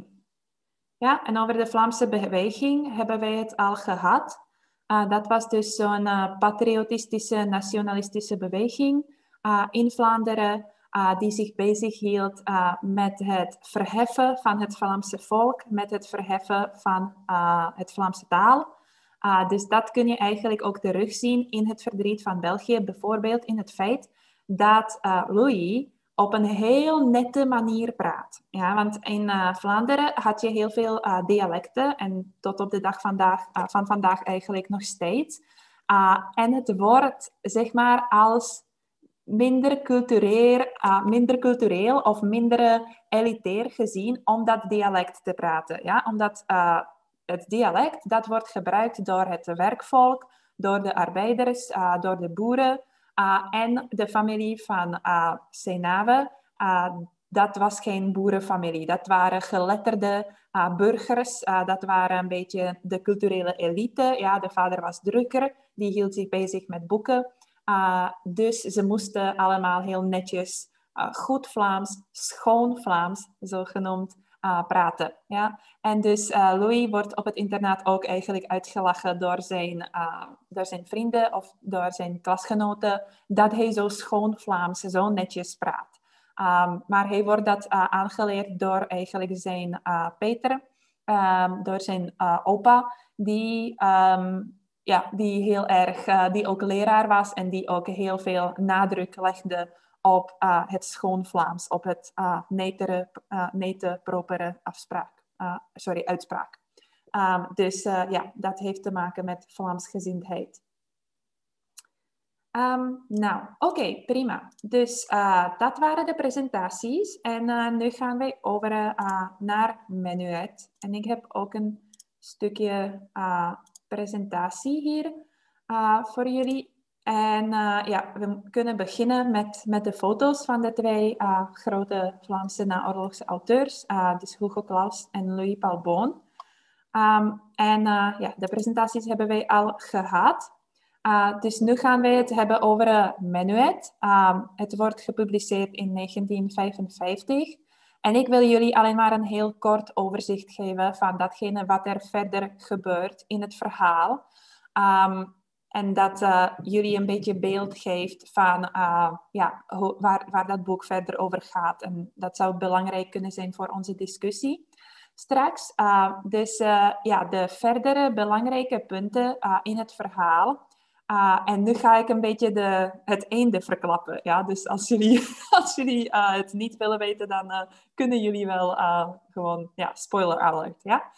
Ja, en over de Vlaamse beweging hebben wij het al gehad. Uh, dat was dus zo'n uh, patriotistische, nationalistische beweging uh, in Vlaanderen, uh, die zich bezighield uh, met het verheffen van het Vlaamse volk, met het verheffen van uh, het Vlaamse taal. Uh, dus dat kun je eigenlijk ook terugzien in Het verdriet van België, bijvoorbeeld in het feit dat uh, Louis op een heel nette manier praat. Ja, want in uh, Vlaanderen had je heel veel uh, dialecten en tot op de dag vandaag, uh, van vandaag eigenlijk nog steeds. Uh, en het wordt, zeg maar, als minder cultureel, uh, minder cultureel of minder elitair gezien om dat dialect te praten. Ja? Omdat uh, het dialect, dat wordt gebruikt door het werkvolk, door de arbeiders, uh, door de boeren uh, en de familie van uh, Senave. Uh, dat was geen boerenfamilie. Dat waren geletterde uh, burgers. Uh, dat waren een beetje de culturele elite. Ja, de vader was drukker. Die hield zich bezig met boeken. Uh, dus ze moesten allemaal heel netjes, uh, goed Vlaams, schoon Vlaams, zo genoemd, uh, praten. Ja? En dus uh, Louis wordt op het internaat ook eigenlijk uitgelachen door zijn, uh, door zijn vrienden of door zijn klasgenoten, dat hij zo schoon Vlaams, zo netjes praat. Um, maar hij wordt dat uh, aangeleerd door eigenlijk zijn uh, Peter, um, door zijn uh, opa, die... Um, Ja, die heel erg, uh, die ook leraar was en die ook heel veel nadruk legde op uh, het schoon Vlaams, op het uh, netere, uh, nete, propere afspraak, uh, sorry, uitspraak. Um, dus uh, ja, dat heeft te maken met Vlaamsgezindheid. Um, nou, oké, okay, prima. Dus uh, dat waren de presentaties en uh, nu gaan wij over uh, naar Menuet. En ik heb ook een stukje... Uh, presentatie hier uh, voor jullie. En uh, ja, we kunnen beginnen met, met de foto's van de twee uh, grote Vlaamse naoorlogse auteurs, uh, dus Hugo Claus en Louis Paul Boon. Um, en uh, ja, de presentaties hebben wij al gehad. Uh, dus nu gaan wij het hebben over uh, Menuet. Um, het wordt gepubliceerd in negentien vijfenvijftig. En ik wil jullie alleen maar een heel kort overzicht geven van datgene wat er verder gebeurt in het verhaal. Um, en dat uh, jullie een beetje beeld geeft van uh, ja, ho- waar, waar dat boek verder over gaat. En dat zou belangrijk kunnen zijn voor onze discussie straks. Uh, dus uh, ja, de verdere belangrijke punten uh, in het verhaal Uh, en nu ga ik een beetje de, het einde verklappen. Ja? Dus als jullie, als jullie uh, het niet willen weten, dan uh, kunnen jullie wel uh, gewoon... Ja, spoiler alert, ja?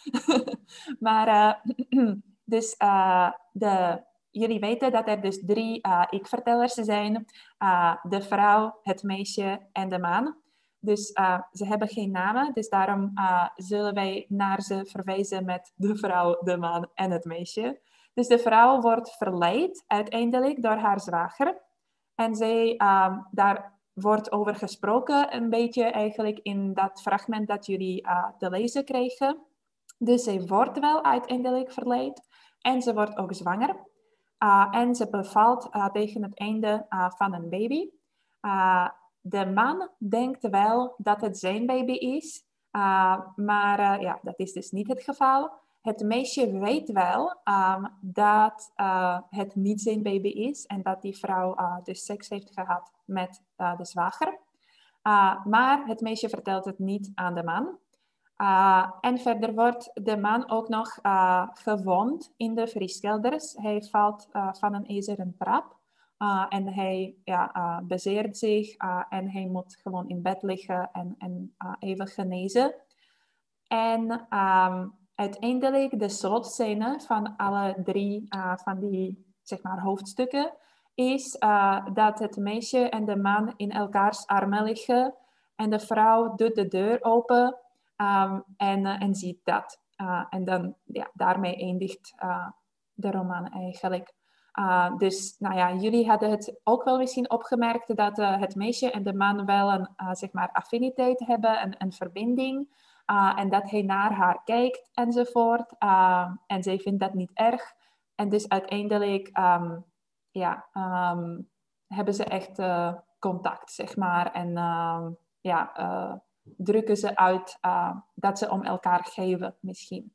maar uh, dus uh, de, jullie weten dat er dus drie uh, ik-vertellers zijn. Uh, de vrouw, het meisje en de man. Dus uh, ze hebben geen namen, dus daarom uh, zullen wij naar ze verwijzen met de vrouw, de man en het meisje. Dus de vrouw wordt verleid uiteindelijk door haar zwager. En zij, uh, daar wordt over gesproken een beetje eigenlijk in dat fragment dat jullie uh, te lezen krijgen. Dus zij wordt wel uiteindelijk verleid en ze wordt ook zwanger. Uh, en ze bevalt uh, tegen het einde uh, van een baby. Uh, de man denkt wel dat het zijn baby is, uh, maar uh, ja, dat is dus niet het geval. Het meisje weet wel um, dat uh, het niet zijn baby is en dat die vrouw uh, dus seks heeft gehad met uh, de zwager. Uh, maar het meisje vertelt het niet aan de man. Uh, en verder wordt de man ook nog uh, gewond in de vrieskelders. Hij valt uh, van een ijzeren trap uh, en hij ja, uh, bezeert zich uh, en hij moet gewoon in bed liggen en, en uh, even genezen. En um, uiteindelijk de slotscène van alle drie uh, van die zeg maar, hoofdstukken is uh, dat het meisje en de man in elkaars armen liggen en de vrouw doet de deur open um, en, uh, en ziet dat. Uh, en dan ja, daarmee eindigt uh, de roman eigenlijk. Uh, dus nou ja, jullie hadden het ook wel misschien opgemerkt dat uh, het meisje en de man wel een uh, zeg maar affiniteit hebben, een, een verbinding. Uh, en dat hij naar haar kijkt enzovoort. Uh, en zij vindt dat niet erg. En dus uiteindelijk um, ja, um, hebben ze echt uh, contact, zeg maar. En uh, ja, uh, drukken ze uit uh, dat ze om elkaar geven, misschien.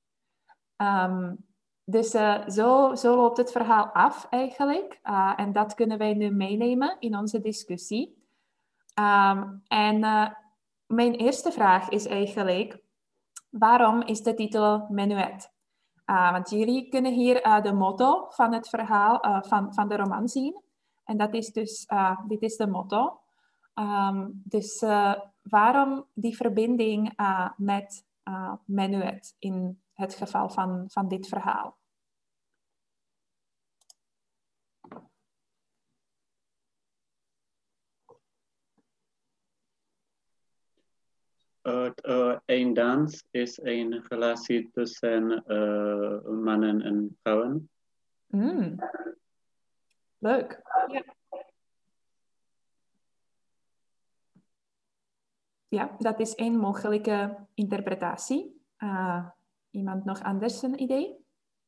Um, dus uh, zo, zo loopt het verhaal af, eigenlijk. Uh, en dat kunnen wij nu meenemen in onze discussie. Um, en... Uh, Mijn eerste vraag is eigenlijk, waarom is de titel Menuet? Uh, want jullie kunnen hier uh, de motto van het verhaal, uh, van, van de roman zien. En dat is dus, uh, dit is de motto. Um, dus uh, waarom die verbinding uh, met uh, Menuet in het geval van, van dit verhaal? Uh, uh, een dans is een relatie tussen uh, mannen en vrouwen. Mm. Leuk. Ja. Ja, dat is één mogelijke interpretatie. Uh, iemand nog anders een idee?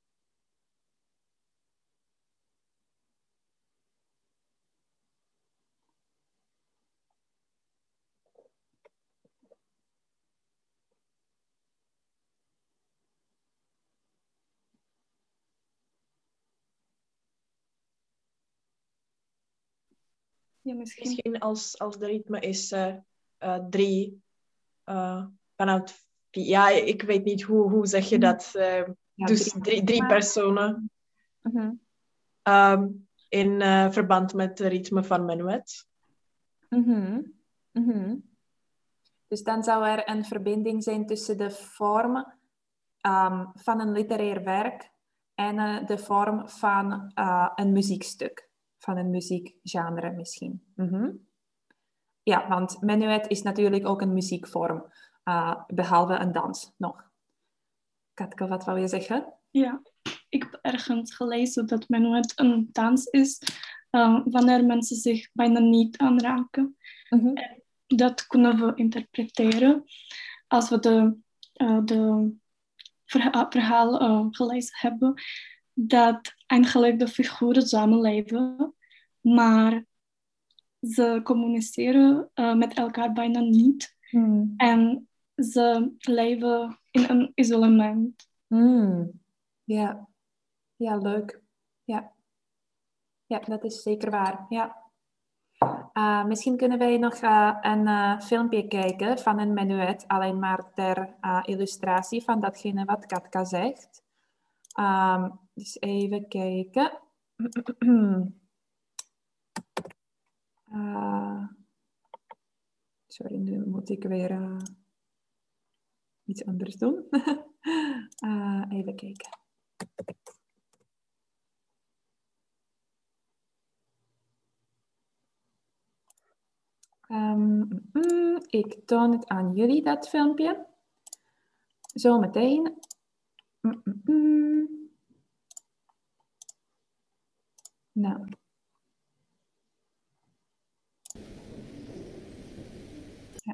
Ja, misschien. misschien als, als de ritme is uh, uh, drie uh, vanuit vier. Ja, ik weet niet hoe, hoe zeg je dat. Uh, ja, dus drie, drie, drie personen. Uh-huh. Um, in uh, verband met het ritme van Menuet. Uh-huh. Uh-huh. Dus dan zou er een verbinding zijn tussen de vorm um, van een literair werk en uh, de vorm van uh, een muziekstuk. Van een muziekgenre misschien. Mm-hmm. Ja, want menuet is natuurlijk ook een muziekvorm, uh, behalve een dans nog. Katke, wat wou je zeggen? Ja, ik heb ergens gelezen dat menuet een dans is uh, wanneer mensen zich bijna niet aanraken. Mm-hmm. En dat kunnen we interpreteren als we de, uh, de verha- verhaal uh, gelezen hebben, dat eigenlijk de figuren samenleven, maar ze communiceren uh, met elkaar bijna niet. Hmm. En ze leven in een isolement. Hmm. Ja. Ja, leuk. Ja. Ja, dat is zeker waar. Ja. Uh, misschien kunnen wij nog uh, een uh, filmpje kijken van een menuet, alleen maar ter uh, illustratie van datgene wat Katka zegt. Um, dus even kijken. uh, sorry, nu moet ik weer uh, iets anders doen. uh, even kijken. Um, mm, ik toon het aan jullie, dat filmpje. Zometeen. Mm, mm, mm. Nou. Ja.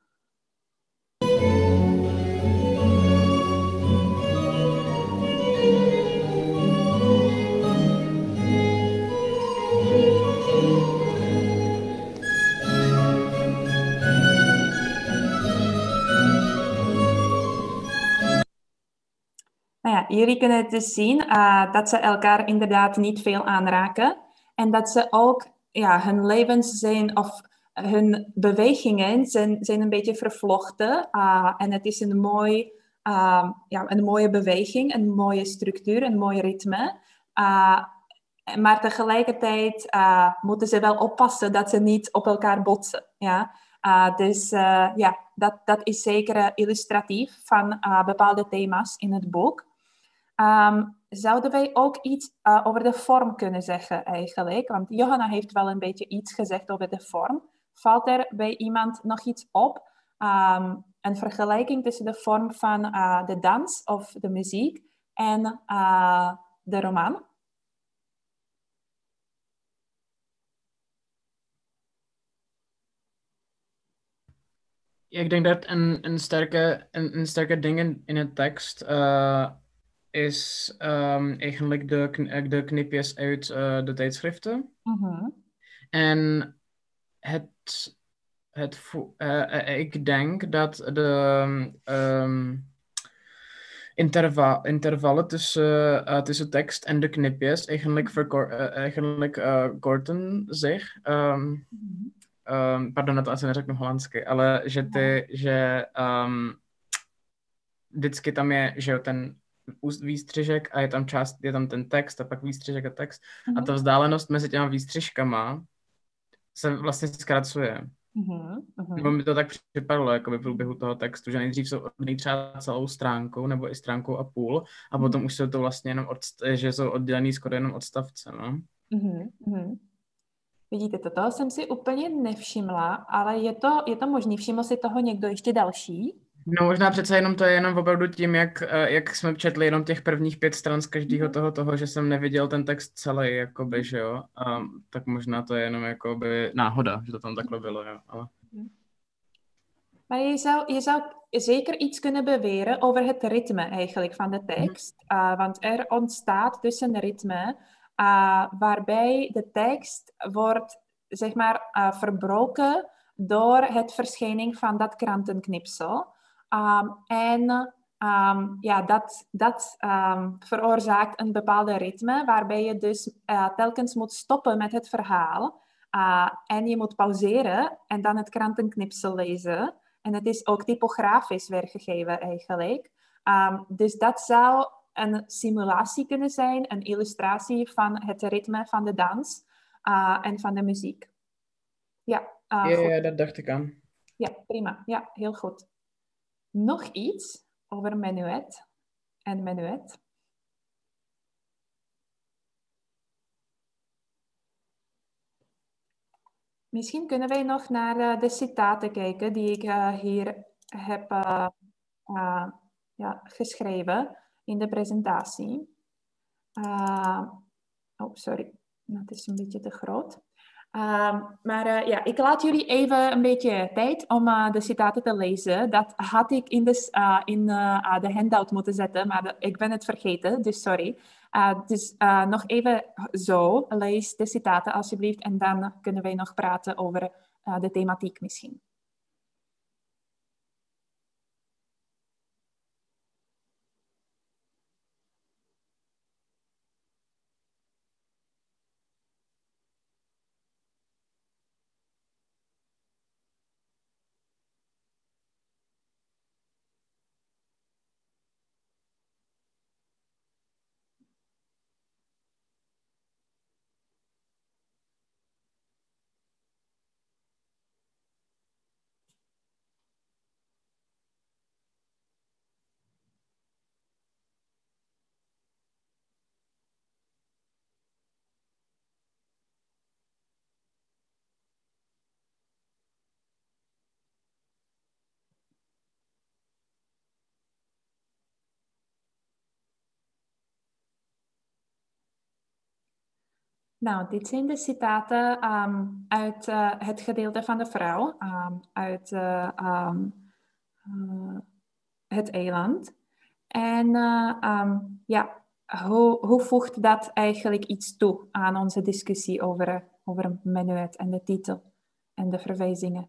Nou ja, jullie kunnen het dus zien uh, dat ze elkaar inderdaad niet veel aanraken. En dat ze ook, ja, hun levens zijn, of hun bewegingen zijn, zijn een beetje vervlochten. Uh, en het is een, mooi, uh, ja, een mooie beweging, een mooie structuur, een mooi ritme. Uh, maar tegelijkertijd uh, moeten ze wel oppassen dat ze niet op elkaar botsen. Ja? Uh, dus uh, ja, dat, dat is zeker uh, illustratief van uh, bepaalde thema's in het boek. Um, zouden wij ook iets uh, over de vorm kunnen zeggen eigenlijk? Want Johanna heeft wel een beetje iets gezegd over de vorm. Valt er bij iemand nog iets op? Um, een vergelijking tussen de vorm van uh, de dans of de muziek en uh, de roman? Ja, ik denk dat een, een, sterke, een, een sterke ding in, in het tekst uh, is um, eigenlijk de, de knipjes uit uh, de tijdschriften. Mm-hmm. En het, het, uh, ik denk dat de um, interva intervallen tussen, uh, tussen tekst en de knipjes eigenlijk, verkor uh, eigenlijk uh, korten zich. Um, Mm-hmm. Um, pardon, to asi neřeknu holandsky, ale že ty, že um, vždycky tam je, že jo, ten výstřižek a je tam část, je tam ten text a pak výstřižek a text mm-hmm. a ta vzdálenost mezi těma výstřižkama se vlastně zkracuje. Mm-hmm. Nebo mi to tak připadlo, jako by v průběhu toho textu, že nejdřív jsou oddělení třeba celou stránkou nebo i stránkou a půl a potom mm-hmm. už jsou to vlastně jenom, odst- že jsou oddělený skoro jenom odstavce, no. Mm-hmm. Vidíte, to, toho jsem si úplně nevšimla, ale je to, je to možný. Všiml si toho někdo ještě další? No možná přece jenom to je jenom opravdu tím, jak, jak jsme četli jenom těch prvních pět stran z každého toho, toho, že jsem neviděl ten text celý, jakoby, že jo. A, tak možná to je jenom jakoby náhoda, že to tam takhle bylo, jo. Ale... Maar je zou, je zou zeker iets kunnen beweren over het ritme eigenlijk van de tekst. Mm-hmm. Uh, want er ontstaat dus een ritme uh, waarbij de tekst wordt, zeg maar, uh, verbroken door het verschijning van dat krantenknipsel. Um, en um, ja, dat, dat um, veroorzaakt een bepaalde ritme waarbij je dus uh, telkens moet stoppen met het verhaal. Uh, en je moet pauzeren en dan het krantenknipsel lezen. En het is ook typografisch weergegeven eigenlijk. Um, dus dat zou een simulatie kunnen zijn, een illustratie van het ritme van de dans uh, en van de muziek. Ja, uh, ja, ja, dat dacht ik aan. Ja, prima. Ja, heel goed. Nog iets over menuet en menuet. Misschien kunnen wij nog naar uh, de citaten kijken die ik uh, hier heb uh, uh, ja, geschreven in de presentatie. Uh, oh, sorry. Dat is een beetje te groot. Uh, maar uh, ja, ik laat jullie even een beetje tijd om uh, de citaten te lezen. Dat had ik in de, uh, in, uh, de handout moeten zetten, maar de, ik ben het vergeten, dus sorry. Uh, dus uh, nog even zo, lees de citaten alsjeblieft en dan kunnen wij nog praten over uh, de thematiek misschien. Nou, dit zijn de citaten um, uit uh, het gedeelte van de vrouw, um, uit uh, um, uh, het eiland. En uh, um, ja, hoe, hoe voegt dat eigenlijk iets toe aan onze discussie over, over Menuet en de titel en de verwijzingen?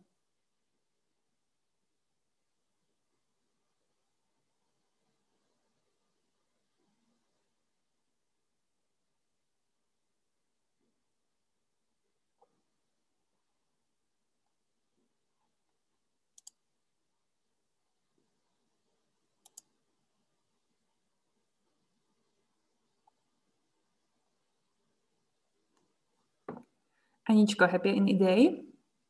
Aničko, heb je een idee?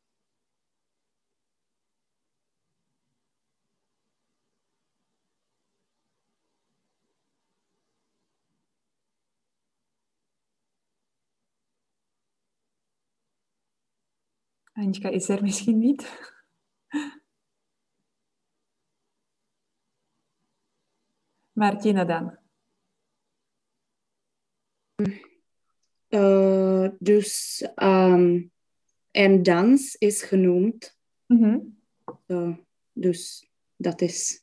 Anička is er misschien niet. Martina dan. Uh, dus um, en dans is genoemd. Mm-hmm. Uh, dus dat is...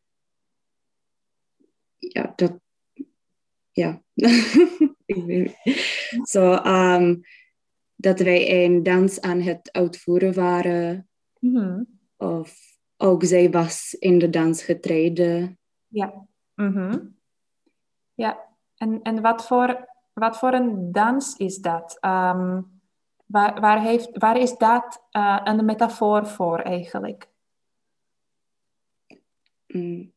Ja, dat... Ja. Ik weet Zo, um, dat wij een dans aan het uitvoeren waren. Mm-hmm. Of ook zij was in de dans getreden. Ja. Mm-hmm. Ja. En, en wat voor... Wat voor een dans is dat? Um, waar, waar, heeft, waar is dat uh, een metafoor voor eigenlijk? Mm.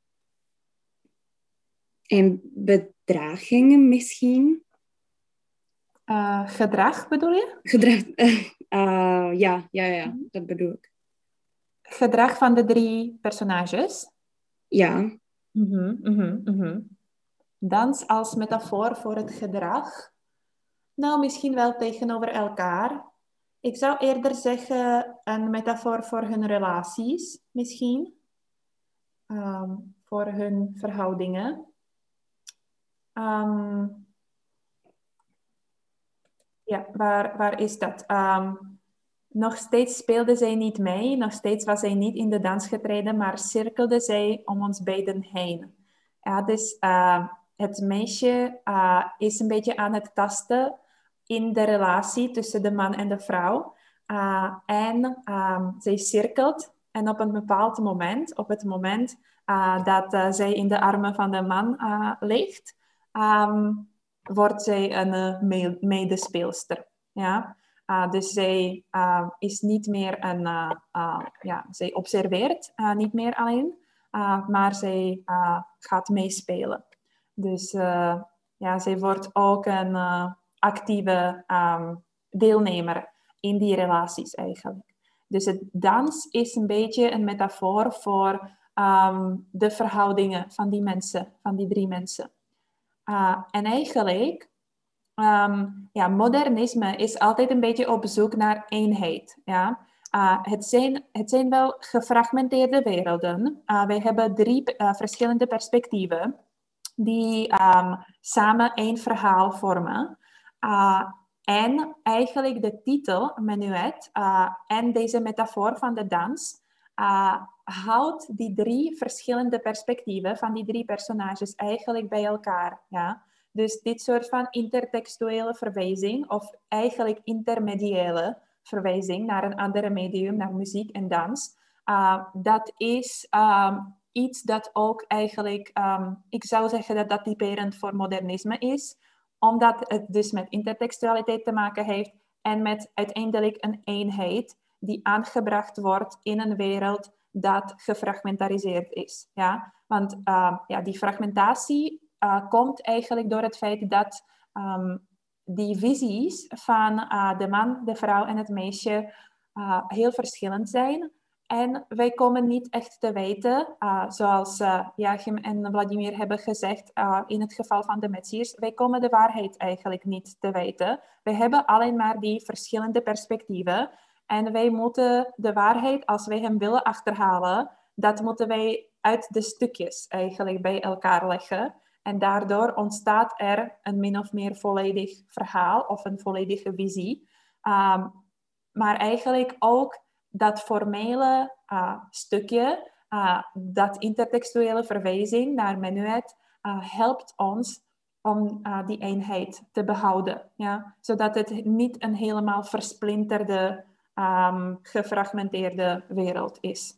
En bedragingen misschien? Uh, gedrag bedoel je? Gedrag, uh, ja, ja, ja, dat bedoel ik. Gedrag van de drie personages? Ja. Mm-hmm, mm-hmm, mm-hmm. Dans als metafoor voor het gedrag? Nou, misschien wel tegenover elkaar. Ik zou eerder zeggen een metafoor voor hun relaties, misschien. Um, voor hun verhoudingen. Um, ja, waar, waar is dat? Um, nog steeds speelde zij niet mee. Nog steeds was zij niet in de dans getreden, maar cirkelde zij om ons beiden heen. Ja, dus uh, het meisje uh, is een beetje aan het tasten in de relatie tussen de man en de vrouw. Uh, en um, zij cirkelt. En op een bepaald moment, op het moment uh, dat uh, zij in de armen van de man uh, ligt, um, wordt zij een uh, medespeelster. Ja? Uh, dus zij uh, is niet meer een... Uh, uh, ja, zij observeert uh, niet meer alleen, uh, maar zij uh, gaat meespelen. Dus uh, ja, zij wordt ook een uh, actieve um, deelnemer in die relaties eigenlijk. Dus het dans is een beetje een metafoor voor um, de verhoudingen van die mensen, van die drie mensen. Uh, en eigenlijk, um, ja, modernisme is altijd een beetje op zoek naar eenheid. Ja? Uh, het, zijn, het zijn wel gefragmenteerde werelden. Uh, wij hebben drie uh, verschillende perspectieven die um, samen één verhaal vormen. Uh, en eigenlijk de titel, Menuet, uh, en deze metafoor van de dans, uh, houdt die drie verschillende perspectieven van die drie personages eigenlijk bij elkaar. Ja? Dus dit soort van intertextuele verwijzing, of eigenlijk intermediale verwijzing naar een andere medium, naar muziek en dans, uh, dat is um, iets dat ook eigenlijk, um, ik zou zeggen dat dat typerend voor modernisme is, omdat het dus met intertextualiteit te maken heeft en met uiteindelijk een eenheid die aangebracht wordt in een wereld dat gefragmentariseerd is. Ja? Want uh, ja, die fragmentatie uh, komt eigenlijk door het feit dat um, die visies van uh, de man, de vrouw en het meisje uh, heel verschillend zijn. En wij komen niet echt te weten, uh, zoals uh, Joachim en Vladimir hebben gezegd uh, in het geval van de Metsiers, wij komen de waarheid eigenlijk niet te weten. Wij hebben alleen maar die verschillende perspectieven. En wij moeten de waarheid, als wij hem willen achterhalen, dat moeten wij uit de stukjes eigenlijk bij elkaar leggen. En daardoor ontstaat er een min of meer volledig verhaal of een volledige visie. Um, maar eigenlijk ook dat formele uh, stukje, uh, dat intertextuele verwijzing naar Menuet, uh, helpt ons om uh, die eenheid te behouden. Ja? Zodat het niet een helemaal versplinterde, um, gefragmenteerde wereld is.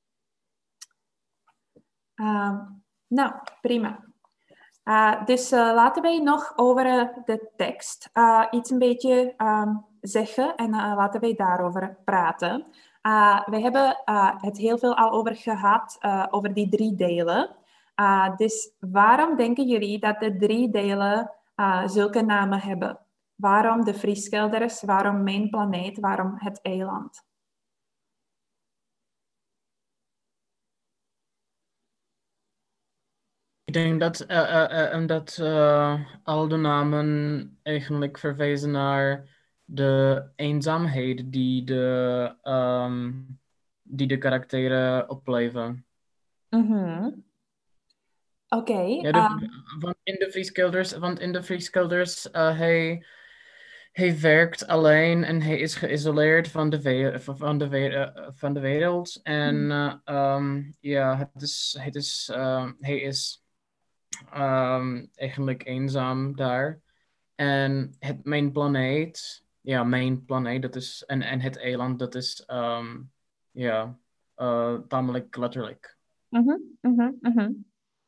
Uh, nou, prima. Uh, dus uh, laten wij nog over uh, de tekst uh, iets een beetje um, zeggen en uh, laten wij daarover praten. Uh, we hebben uh, het heel veel al over gehad, uh, over die drie delen. Uh, dus waarom denken jullie dat de drie delen uh, zulke namen hebben? Waarom de Vrieskelders, waarom Mijn Planeet, waarom het eiland? Ik denk dat, uh, uh, uh, omdat uh, al de namen eigenlijk verwijzen naar de eenzaamheid die de, um, die de karakteren opleven. Mm-hmm. Oké. Okay, ja, um... want in de Vrieskelders, want in de Vrieskelders uh, hij, hij werkt alleen en hij is geïsoleerd van de, we van de, we uh, van de wereld. En uh, um, ja, het is, het is, uh, hij is Um, eigenlijk eenzaam daar. En het mijn planeet, ja, mijn planeet, dat is, en, en het eiland, dat is, um, ja, uh, tamelijk letterlijk. Mm-hmm, mm-hmm, mm-hmm.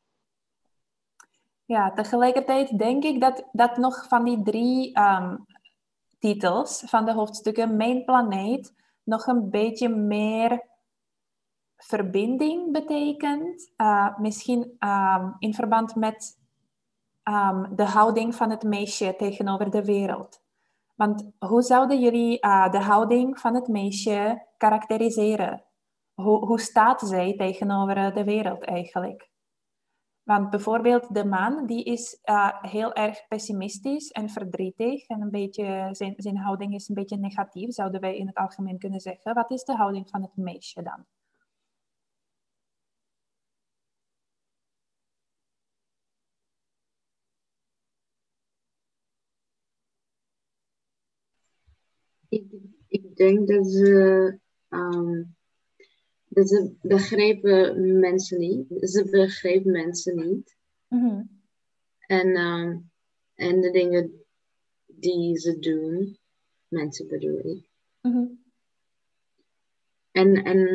Ja, tegelijkertijd denk ik dat, dat nog van die drie um, titels van de hoofdstukken Mijn Planeet nog een beetje meer verbinding betekent. Uh, misschien um, in verband met um, de houding van het meisje tegenover de wereld. Want hoe zouden jullie uh, de houding van het meisje karakteriseren? Hoe, hoe staat zij tegenover de wereld eigenlijk? Want bijvoorbeeld de man, die is uh, heel erg pessimistisch en verdrietig. En een beetje, zijn, zijn houding is een beetje negatief, zouden wij in het algemeen kunnen zeggen. Wat is de houding van het meisje dan? Ik, ik denk dat ze, um, dat ze begrijpen mensen niet. Ze begrijpen mensen niet. Mm-hmm. En, um, en de dingen die ze doen, mensen bedoel ik. Mm-hmm. En, en,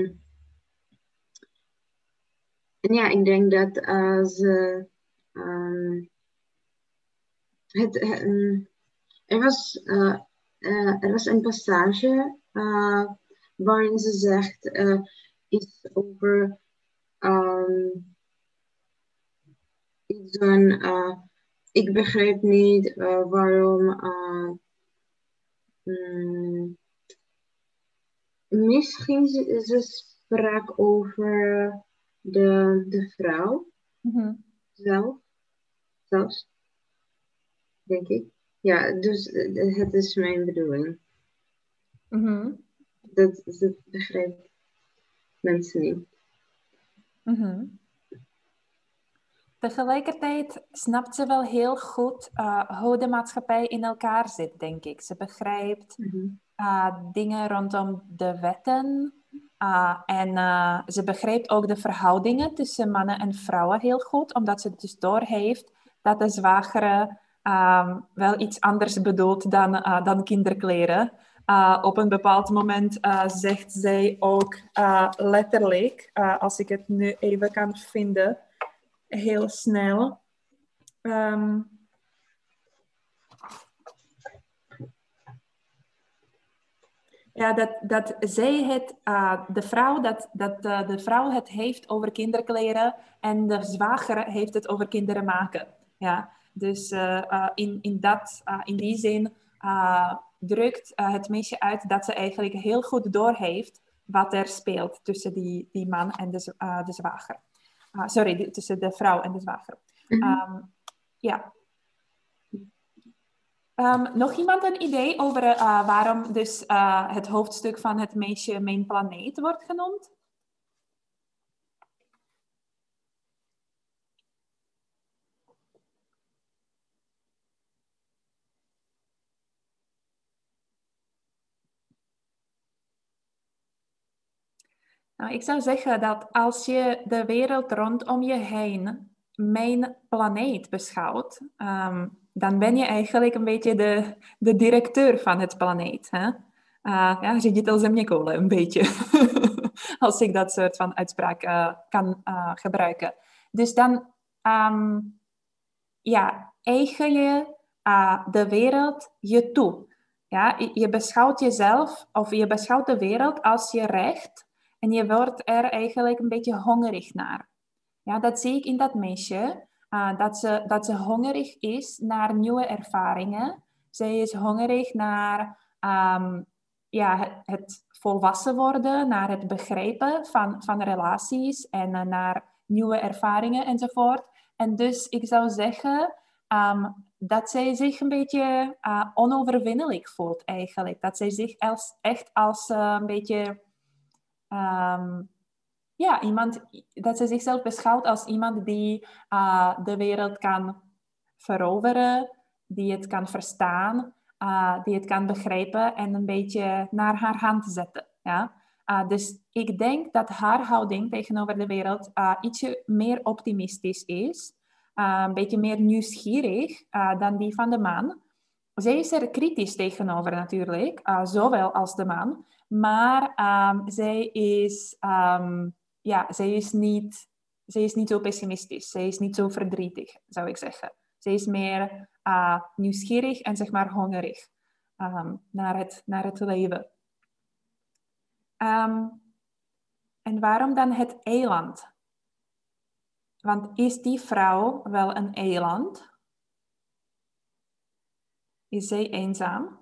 en ja, ik denk dat als uh, um, het, um, er was... Uh, Uh, er was een passage uh, waarin ze zegt uh, iets over um, iets van uh, ik begrijp niet uh, waarom uh, um, misschien ze, ze sprak over de, de vrouw Mm-hmm. zelf, zelfs, denk ik. Ja, dus het is mijn bedoeling. Mm-hmm. Dat, dat begrijpt mensen niet. Mm-hmm. Tegelijkertijd snapt ze wel heel goed uh, hoe de maatschappij in elkaar zit, denk ik. Ze begrijpt Mm-hmm. uh, dingen rondom de wetten. Uh, en uh, ze begrijpt ook de verhoudingen tussen mannen en vrouwen heel goed, omdat ze dus doorheeft dat de zwagere um, wel iets anders bedoelt dan, uh, dan kinderkleren. Uh, op een bepaald moment uh, zegt zij ook uh, letterlijk, uh, als ik het nu even kan vinden, heel snel. Um, ja, dat, dat zij het, uh, de vrouw, dat, dat uh, de vrouw het heeft over kinderkleren en de zwager heeft het over kinderen maken. Ja, dus uh, uh, in, in, dat, uh, in die zin uh, drukt uh, het meisje uit dat ze eigenlijk heel goed doorheeft wat er speelt tussen die, die man en de, uh, de zwager. Uh, sorry, die, tussen de vrouw en de zwager. Mm-hmm. Um, ja. Um, nog iemand een idee over uh, waarom dus uh, het hoofdstuk van het meisje Mijn Planeet wordt genoemd? Nou, ik zou zeggen dat als je de wereld rondom je heen mijn planeet beschouwt, um, dan ben je eigenlijk een beetje de, de directeur van het planeet. Hè? Uh, ja, ředitel zeměkoule, een beetje. Als ik dat soort van uitspraak uh, kan uh, gebruiken. Dus dan um, ja, eigen je uh, de wereld je toe. Ja? Je beschouwt jezelf of je beschouwt de wereld als je recht en je wordt er eigenlijk een beetje hongerig naar. Ja, dat zie ik in dat meisje. Uh, dat, ze, dat ze hongerig is naar nieuwe ervaringen. Zij is hongerig naar um, ja, het, het volwassen worden, naar het begrijpen van, van relaties en uh, naar nieuwe ervaringen enzovoort. En dus ik zou zeggen um, dat zij zich een beetje uh, onoverwinnelijk voelt eigenlijk. Dat zij zich als, echt als uh, een beetje... Um, Ja, iemand, dat ze zichzelf beschouwt als iemand die uh, de wereld kan veroveren, die het kan verstaan, uh, die het kan begrijpen en een beetje naar haar hand zetten. Ja? Uh, dus ik denk dat haar houding tegenover de wereld uh, ietsje meer optimistisch is, uh, een beetje meer nieuwsgierig uh, dan die van de man. Zij is er kritisch tegenover natuurlijk, uh, zowel als de man, maar um, zij is... Um, Ja, zij is, niet, zij is niet zo pessimistisch. Zij is niet zo verdrietig, zou ik zeggen. Zij is meer uh, nieuwsgierig en zeg maar hongerig um, naar, het, naar het leven. Um, en waarom dan het eiland? Want is die vrouw wel een eiland? Is zij eenzaam?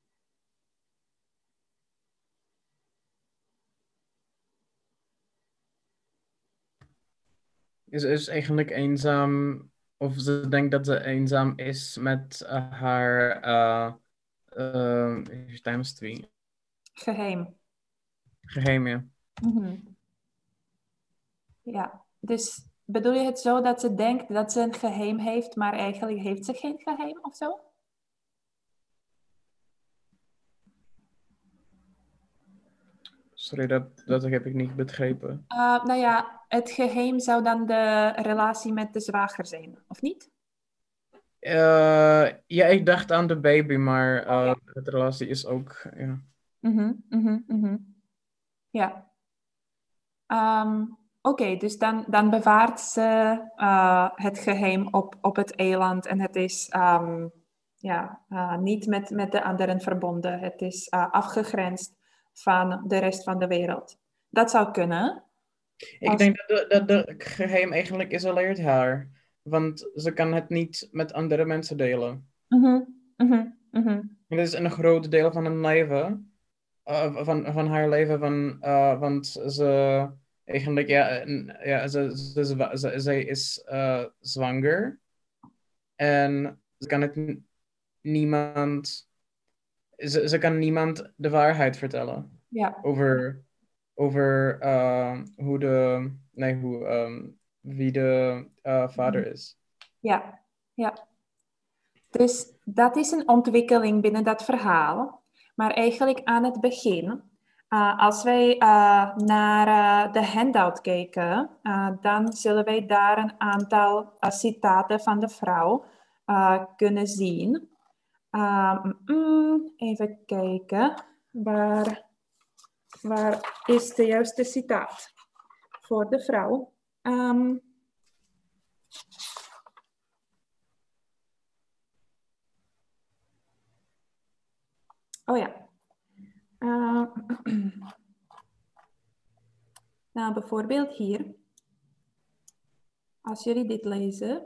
Ze is eigenlijk eenzaam, of ze denkt dat ze eenzaam is met uh, haar uh, uh, times twee. Geheim. Geheim, ja. Mm-hmm. Ja, dus bedoel je het zo dat ze denkt dat ze een geheim heeft, maar eigenlijk heeft ze geen geheim of zo? Sorry, dat, dat heb ik niet begrepen. Uh, nou ja, het geheim zou dan de relatie met de zwager zijn, of niet? Uh, ja, ik dacht aan de baby, maar uh, oh, ja. De relatie is ook... Ja, mm-hmm, mm-hmm, mm-hmm. Ja. Um, Oké, okay, dus dan, dan bewaart ze uh, het geheim op, op het eiland en het is um, ja, uh, niet met, met de anderen verbonden. Het is uh, afgegrensd van de rest van de wereld. Dat zou kunnen. Ik Als... denk dat de, dat de geheim eigenlijk isoleert haar. Want ze kan het niet met andere mensen delen. Mm-hmm, mm-hmm, mm-hmm. Het is een groot deel van hun leven. Uh, van, van haar leven. Van, uh, want ze... Eigenlijk, ja, ja ze, ze, ze, ze, zij is uh, zwanger. En ze kan het n- niemand... Ze, ze kan niemand de waarheid vertellen. Ja. Over, over uh, hoe de... Nee, hoe... Um, wie de uh, vader is. Ja, ja. Dus dat is een ontwikkeling binnen dat verhaal. Maar eigenlijk aan het begin... Uh, als wij uh, naar uh, de handout kijken, uh, dan zullen wij daar een aantal uh, citaten van de vrouw uh, kunnen zien. Uh, mm, even kijken, waar, waar is de juiste citaat voor de vrouw? Um, oh ja. Uh, nou, bijvoorbeeld hier. Als jullie dit lezen.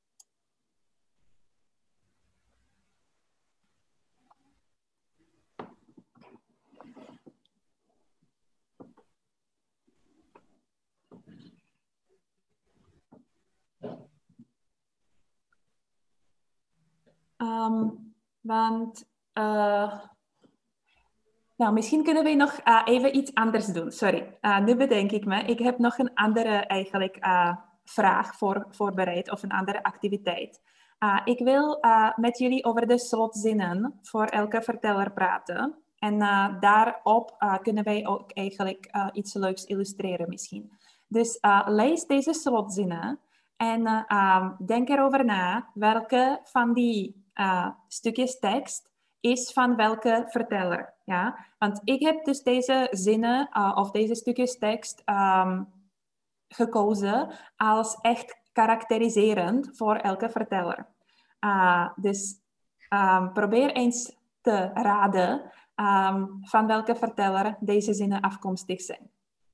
Um, want... Uh, Nou, misschien kunnen we nog uh, even iets anders doen. Sorry, uh, nu bedenk ik me. Ik heb nog een andere eigenlijk, uh, vraag voor, voorbereid of een andere activiteit. Uh, ik wil uh, met jullie over de slotzinnen voor elke verteller praten. En uh, daarop uh, kunnen wij ook eigenlijk uh, iets leuks illustreren misschien. Dus uh, lees deze slotzinnen en uh, um, denk erover na welke van die uh, stukjes tekst is van welke verteller. Ja? Want ik heb dus deze zinnen uh, of deze stukjes tekst um, gekozen als echt karakteriserend voor elke verteller. Uh, dus um, probeer eens te raden um, van welke verteller deze zinnen afkomstig zijn.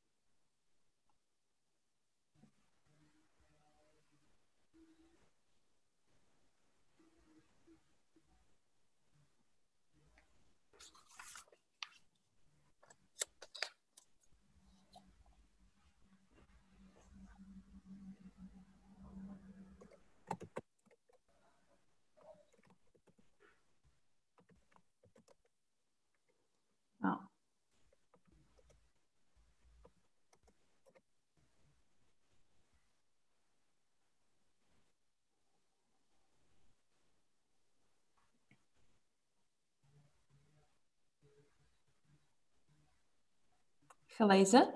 Oh. Gelezen?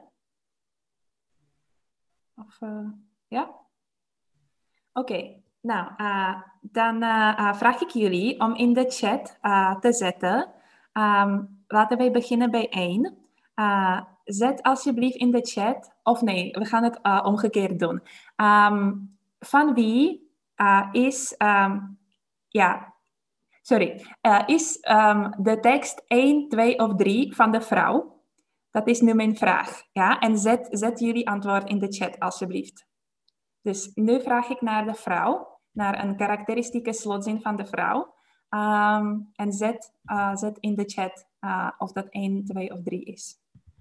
Of, uh, ja? Oké, okay. Nou, uh, dan uh, uh, vraag ik jullie om in de chat uh, te zetten. Um, laten wij beginnen bij één. Uh, zet alsjeblieft in de chat, of nee, we gaan het uh, omgekeerd doen. Um, van wie uh, is, um, ja, sorry, uh, is um, de tekst één, twee of drie van de vrouw? Dat is nu mijn vraag. Ja? En zet, zet jullie antwoord in de chat, alsjeblieft. Dus nu vraag ik naar de vrouw, naar een karakteristieke slotzin van de vrouw. Um, en zet, uh, zet in de chat uh, of dat één, twee of drie is.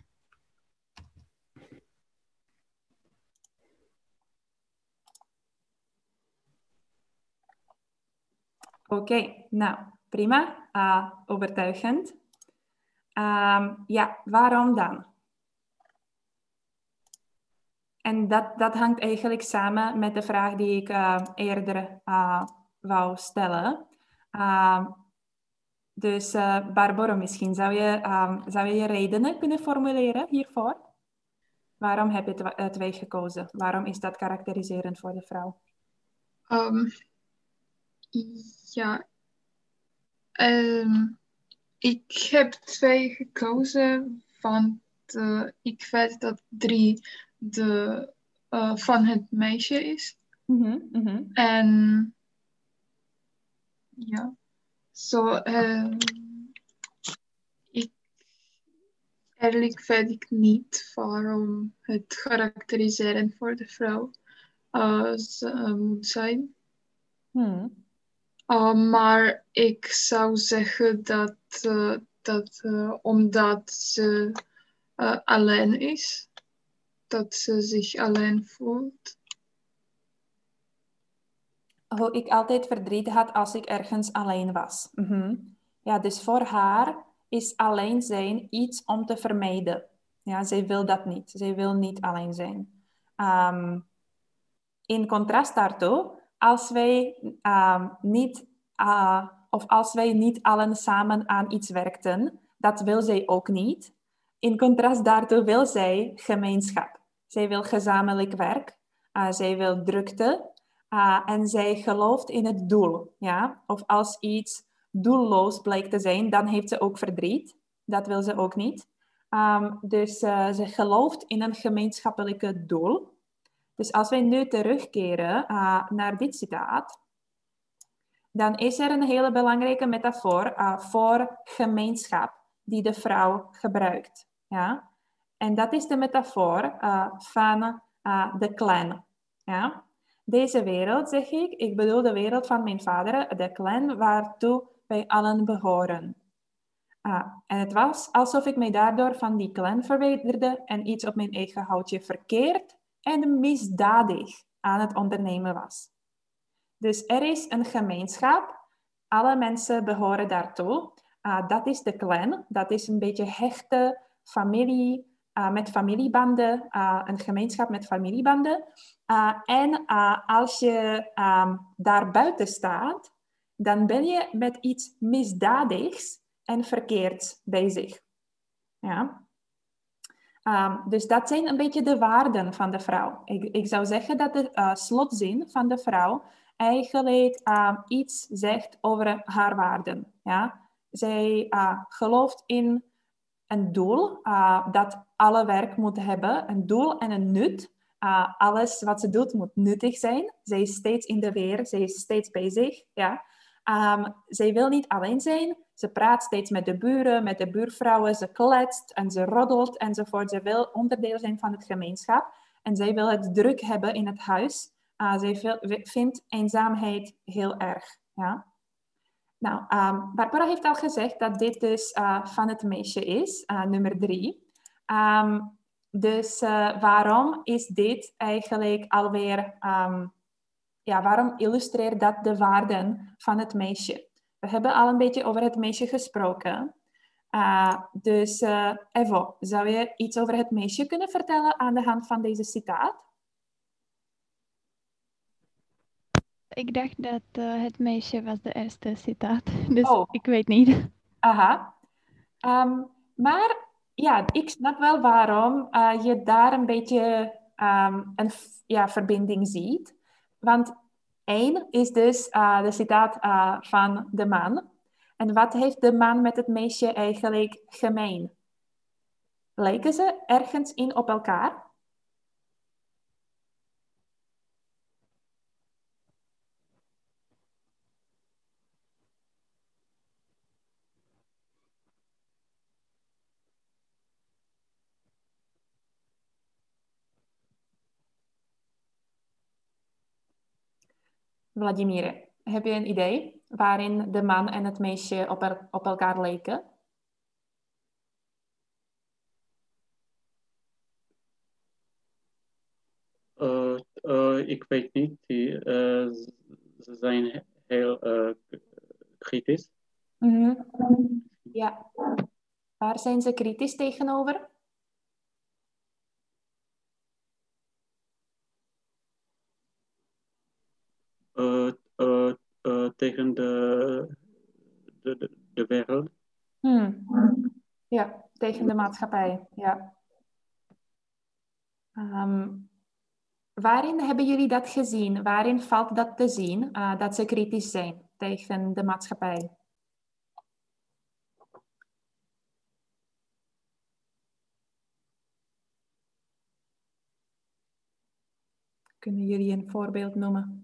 Oké, okay, nou, prima. Uh, overtuigend. Um, ja, waarom dan? En dat, dat hangt eigenlijk samen met de vraag die ik uh, eerder uh, wou stellen. Uh, dus uh, Barbara, misschien zou je, um, zou je je redenen kunnen formuleren hiervoor? Waarom heb je het twee gekozen? Waarom is dat karakteriserend voor de vrouw? Um, ja, um, ik heb twee gekozen, want uh, ik weet dat drie de uh, van het meisje is. Mm-hmm, mm-hmm. En ja, zo uh, ik eigenlijk weet ik niet waarom het karakteriserend voor de vrouw uh, uh, moet zijn. Hmm. Uh, maar ik zou zeggen dat, uh, dat uh, omdat ze uh, alleen is, dat ze zich alleen voelt. Hoe ik altijd verdriet had als ik ergens alleen was. Mm-hmm. Ja, dus voor haar is alleen zijn iets om te vermijden. Ja, zij wil dat niet. Zij wil niet alleen zijn. Um, in contrast daartoe, als wij um, niet, uh, of als wij niet allen samen aan iets werkten, dat wil zij ook niet. In contrast daartoe wil zij gemeenschap. Zij wil gezamenlijk werk. Uh, zij wil drukte. Uh, en zij gelooft in het doel. Ja? Of als iets doelloos blijkt te zijn, dan heeft ze ook verdriet. Dat wil ze ook niet. Um, dus uh, ze gelooft in een gemeenschappelijke doel. Dus als wij nu terugkeren uh, naar dit citaat, dan is er een hele belangrijke metafoor uh, voor gemeenschap die de vrouw gebruikt. Ja? En dat is de metafoor uh, van uh, de clan. Ja? Deze wereld, zeg ik, ik bedoel de wereld van mijn vader, de clan waartoe wij allen behoren. Uh, en het was alsof ik mij daardoor van die clan verwijderde en iets op mijn eigen houtje verkeerd en misdadig aan het ondernemen was. Dus er is een gemeenschap, alle mensen behoren daartoe. Uh, dat is de clan, dat is een beetje hechte familie uh, met familiebanden, uh, een gemeenschap met familiebanden. Uh, en uh, als je um, daar buiten staat, dan ben je met iets misdadigs en verkeerds bij zich. Ja. Um, dus dat zijn een beetje de waarden van de vrouw. Ik, ik zou zeggen dat de uh, slotzin van de vrouw eigenlijk uh, iets zegt over haar waarden. Ja? Zij uh, gelooft in een doel uh, dat alle werk moet hebben, een doel en een nut. Uh, alles wat ze doet moet nuttig zijn. Zij is steeds in de weer, zij is steeds bezig. Ja? Um, zij wil niet alleen zijn. Ze praat steeds met de buren, met de buurvrouwen. Ze kletst en ze roddelt enzovoort. Ze wil onderdeel zijn van het gemeenschap. En zij wil het druk hebben in het huis. Uh, zij vindt eenzaamheid heel erg. Ja? Nou, um, Barbara heeft al gezegd dat dit dus uh, van het meisje is, uh, nummer drie. Um, dus uh, waarom is dit eigenlijk alweer... Um, ja, waarom illustreert dat de waarden van het meisje? We hebben al een beetje over het meisje gesproken. Uh, dus uh, Evo, zou je iets over het meisje kunnen vertellen aan de hand van deze citaat? Ik dacht dat uh, het meisje was de eerste citaat, dus oh. ik weet niet. Aha. Um, maar ja, ik snap wel waarom uh, je daar een beetje um, een ja, verbinding ziet. Want één is dus uh, de citaat uh, van de man. En wat heeft de man met het meisje eigenlijk gemeen? Lijken ze ergens in op elkaar? Vladimir, heb je een idee waarin de man en het meisje op, el op elkaar lijken? Uh, uh, ik weet niet. Die, uh, ze zijn heel uh, kritisch. Mm-hmm. Ja. Waar zijn ze kritisch tegenover? Uh, uh, uh, tegen de, de, de, de wereld. Hmm. Ja, tegen de maatschappij. Ja. Um, waarin hebben jullie dat gezien? Waarin valt dat te zien, uh, dat ze kritisch zijn tegen de maatschappij? Kunnen jullie een voorbeeld noemen?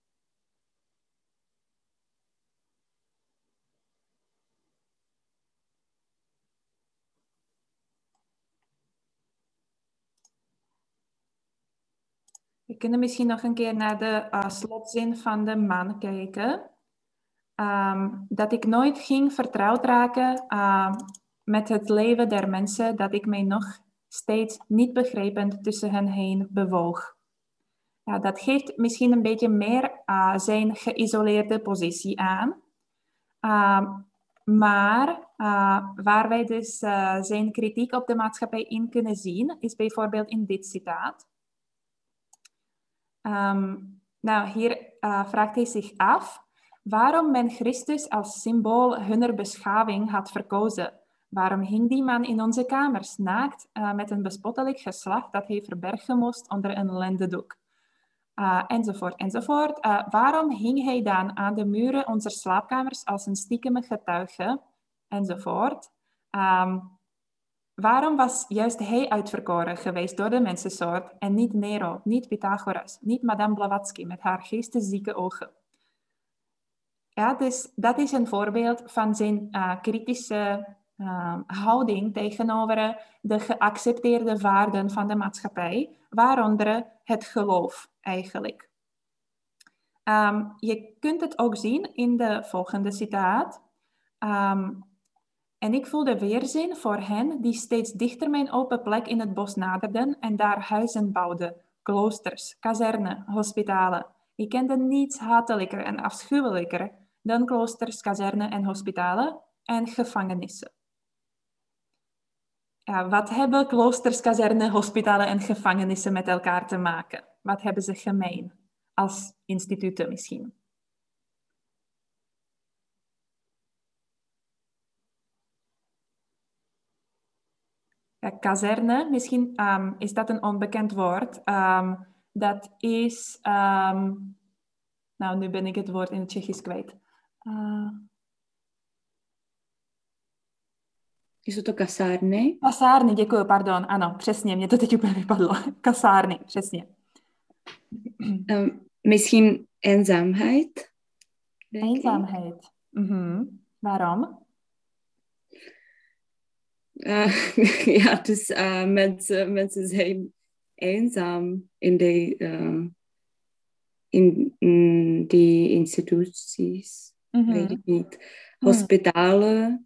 We kunnen misschien nog een keer naar de uh, slotzin van de man kijken. Um, dat ik nooit ging vertrouwd raken uh, met het leven der mensen, dat ik mij nog steeds niet begrijpend tussen hen heen bewoog. Ja, dat geeft misschien een beetje meer uh, zijn geïsoleerde positie aan. Uh, maar uh, waar wij dus uh, zijn kritiek op de maatschappij in kunnen zien, is bijvoorbeeld in dit citaat. Um, nou, hier uh, vraagt hij zich af waarom men Christus als symbool hunner beschaving had verkozen. Waarom hing die man in onze kamers naakt uh, met een bespottelijk geslacht dat hij verbergen moest onder een lendendoek? Uh, enzovoort, enzovoort. Uh, waarom hing hij dan aan de muren onze slaapkamers als een stiekeme getuige? Enzovoort. Um, Waarom was juist hij uitverkoren geweest door de mensensoort en niet Nero, niet Pythagoras, niet Madame Blavatsky met haar geesteszieke ogen? Ja, dus dat is een voorbeeld van zijn uh, kritische uh, houding tegenover de geaccepteerde waarden van de maatschappij, waaronder het geloof eigenlijk. Um, je kunt het ook zien in de volgende citaat. Um, En ik voelde weerzin voor hen die steeds dichter mijn open plek in het bos naderden en daar huizen bouwden, kloosters, kazernen, hospitalen. Ik kende niets hatelijker en afschuwelijker dan kloosters, kazernen en hospitalen en gevangenissen. Ja, wat hebben kloosters, kazernen, hospitalen en gevangenissen met elkaar te maken? Wat hebben ze gemeen? Als instituten misschien. Ja, kazerne, misschien um, is dat een onbekend woord. Um, dat is... Um, nou, nu ben ik het woord in het Tsjechisch kwijt. Uh, Jsou to kasárny? Kasárny, děkuji, pardon. Ano, přesně, mě to teď úplně vypadlo. Kasárny, přesně. Um, misschien eenzaamheid? Eenzaamheid. Mm-hmm. Waarom? Uh, ja, dus uh, mensen, mensen zijn eenzaam in die, uh, in, in die instituties. Mm-hmm. Weet ik niet. Hospitalen.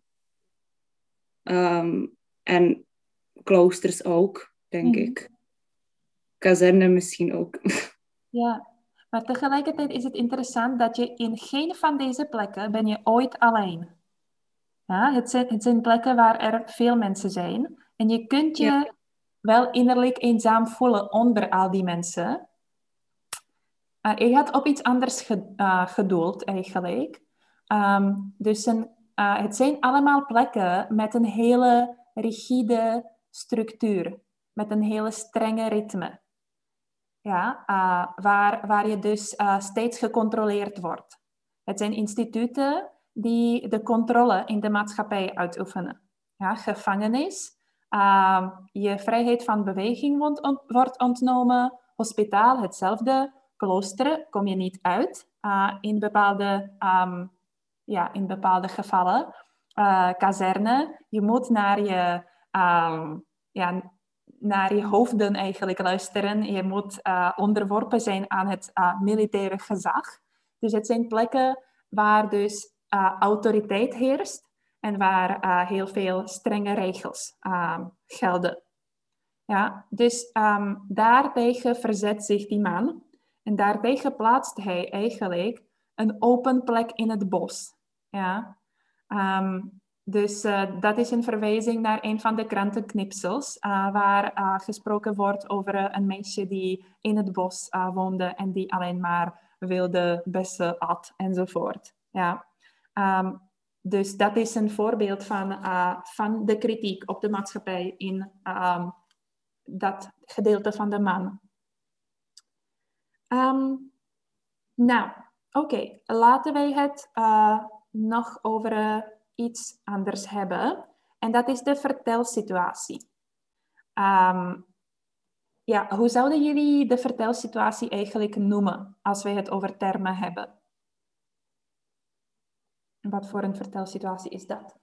Um, en kloosters ook, denk mm-hmm. ik. Kazerne misschien ook. Ja, maar tegelijkertijd is het interessant dat je in geen van deze plekken ben je ooit alleen. Ja, het zijn, het zijn plekken waar er veel mensen zijn. En je kunt je ja. wel innerlijk eenzaam voelen onder al die mensen. Uh, ik had op iets anders ge, uh, gedoeld eigenlijk. Um, dus een, uh, het zijn allemaal plekken met een hele rigide structuur. Met een hele strenge ritme. Ja, uh, waar, waar je dus uh, steeds gecontroleerd wordt. Het zijn instituten die de controle in de maatschappij uitoefenen. Ja, gevangenis, uh, je vrijheid van beweging wordt, ont- wordt ontnomen, hospitaal hetzelfde, klooster kom je niet uit uh, in, bepaalde, um, ja, in bepaalde gevallen. Uh, kazerne, je moet naar je... Um, ja, naar je hoofden eigenlijk luisteren. Je moet uh, onderworpen zijn aan het uh, militaire gezag. Dus het zijn plekken waar dus uh, autoriteit heerst en waar uh, heel veel strenge regels uh, gelden. Ja, dus um, daartegen verzet zich die man en daartegen plaatst hij eigenlijk een open plek in het bos. Ja. Um, Dus uh, dat is een verwijzing naar een van de krantenknipsels, uh, waar uh, gesproken wordt over uh, een meisje die in het bos uh, woonde en die alleen maar wilde bessen at enzovoort. Ja. Um, dus dat is een voorbeeld van, uh, van de kritiek op de maatschappij in um, dat gedeelte van de man. Um, nou, oké. Okay. Laten wij het uh, nog over... Uh, iets anders hebben. En dat is de vertelsituatie. Um, ja, hoe zouden jullie de vertelsituatie eigenlijk noemen als wij het over termen hebben? Wat voor een vertelsituatie is dat?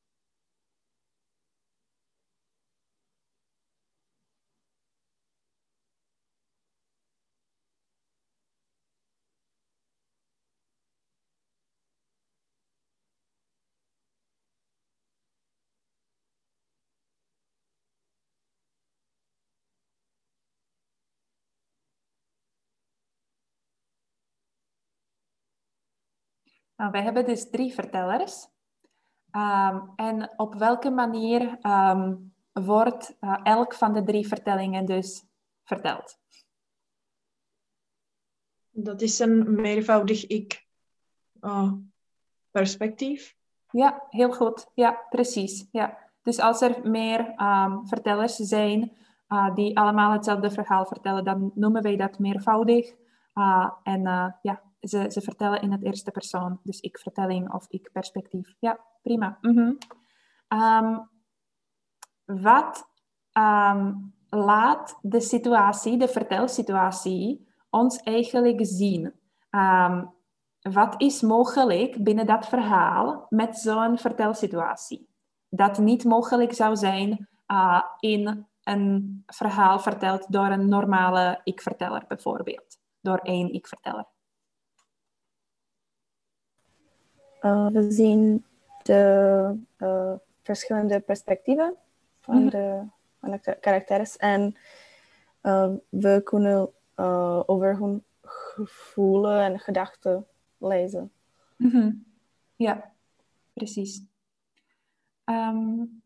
Nou, wij hebben dus drie vertellers. Um, en op welke manier um, wordt uh, elk van de drie vertellingen dus verteld? Dat is een meervoudig ik-perspectief. Uh, ja, heel goed. Ja, precies. Ja. Dus als er meer um, vertellers zijn uh, die allemaal hetzelfde verhaal vertellen, dan noemen wij dat meervoudig. Uh, en uh, ja, ze, ze vertellen in het eerste persoon. Dus ik-vertelling of ik-perspectief. Ja, prima. Mm-hmm. Um, wat um, laat de situatie, de vertelsituatie, ons eigenlijk zien? Um, wat is mogelijk binnen dat verhaal met zo'n vertelsituatie? Dat niet mogelijk zou zijn uh, in een verhaal verteld door een normale ik-verteller bijvoorbeeld. Door één ik-verteller. Uh, we zien de uh, verschillende perspectieven van, mm-hmm. de, van de karakters en uh, we kunnen uh, over hun gevoelens en gedachten lezen. Mm-hmm. Ja, precies. Um,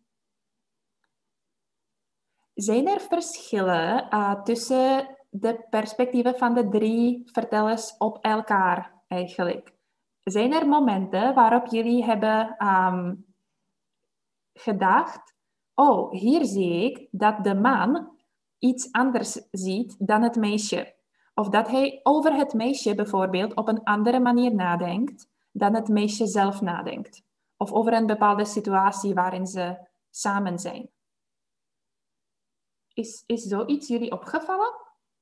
zijn er verschillen uh, tussen de perspectieven van de drie vertellers op elkaar eigenlijk? Zijn er momenten waarop jullie hebben um, gedacht oh, hier zie ik dat de man iets anders ziet dan het meisje. Of dat hij over het meisje bijvoorbeeld op een andere manier nadenkt dan het meisje zelf nadenkt. Of over een bepaalde situatie waarin ze samen zijn. Is, is zoiets jullie opgevallen?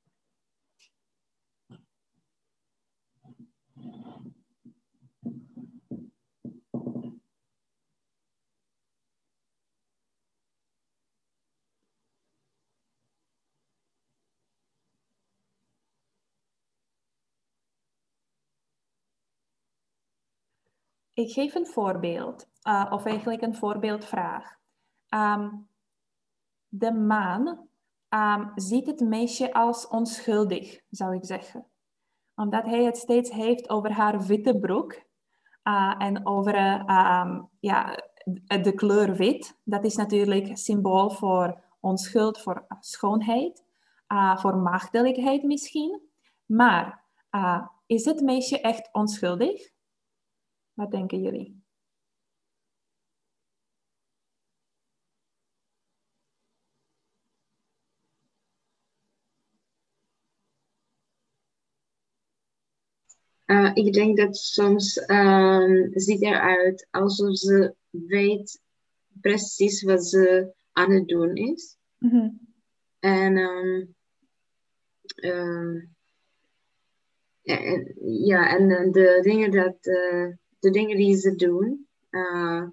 Ik geef een voorbeeld, uh, of eigenlijk een voorbeeldvraag. Um, de man um, ziet het meisje als onschuldig, zou ik zeggen. Omdat hij het steeds heeft over haar witte broek uh, en over uh, um, ja, de kleur wit. Dat is natuurlijk symbool voor onschuld, voor schoonheid, uh, voor maagdelijkheid misschien. Maar uh, is het meisje echt onschuldig? Wat denken jullie? Uh, ik denk dat soms um, ziet eruit alsof ze weet precies wat ze aan het doen is. Mm-hmm. En um, uh, en, ja, en de dingen dat uh, de dingen die ze doen, uh,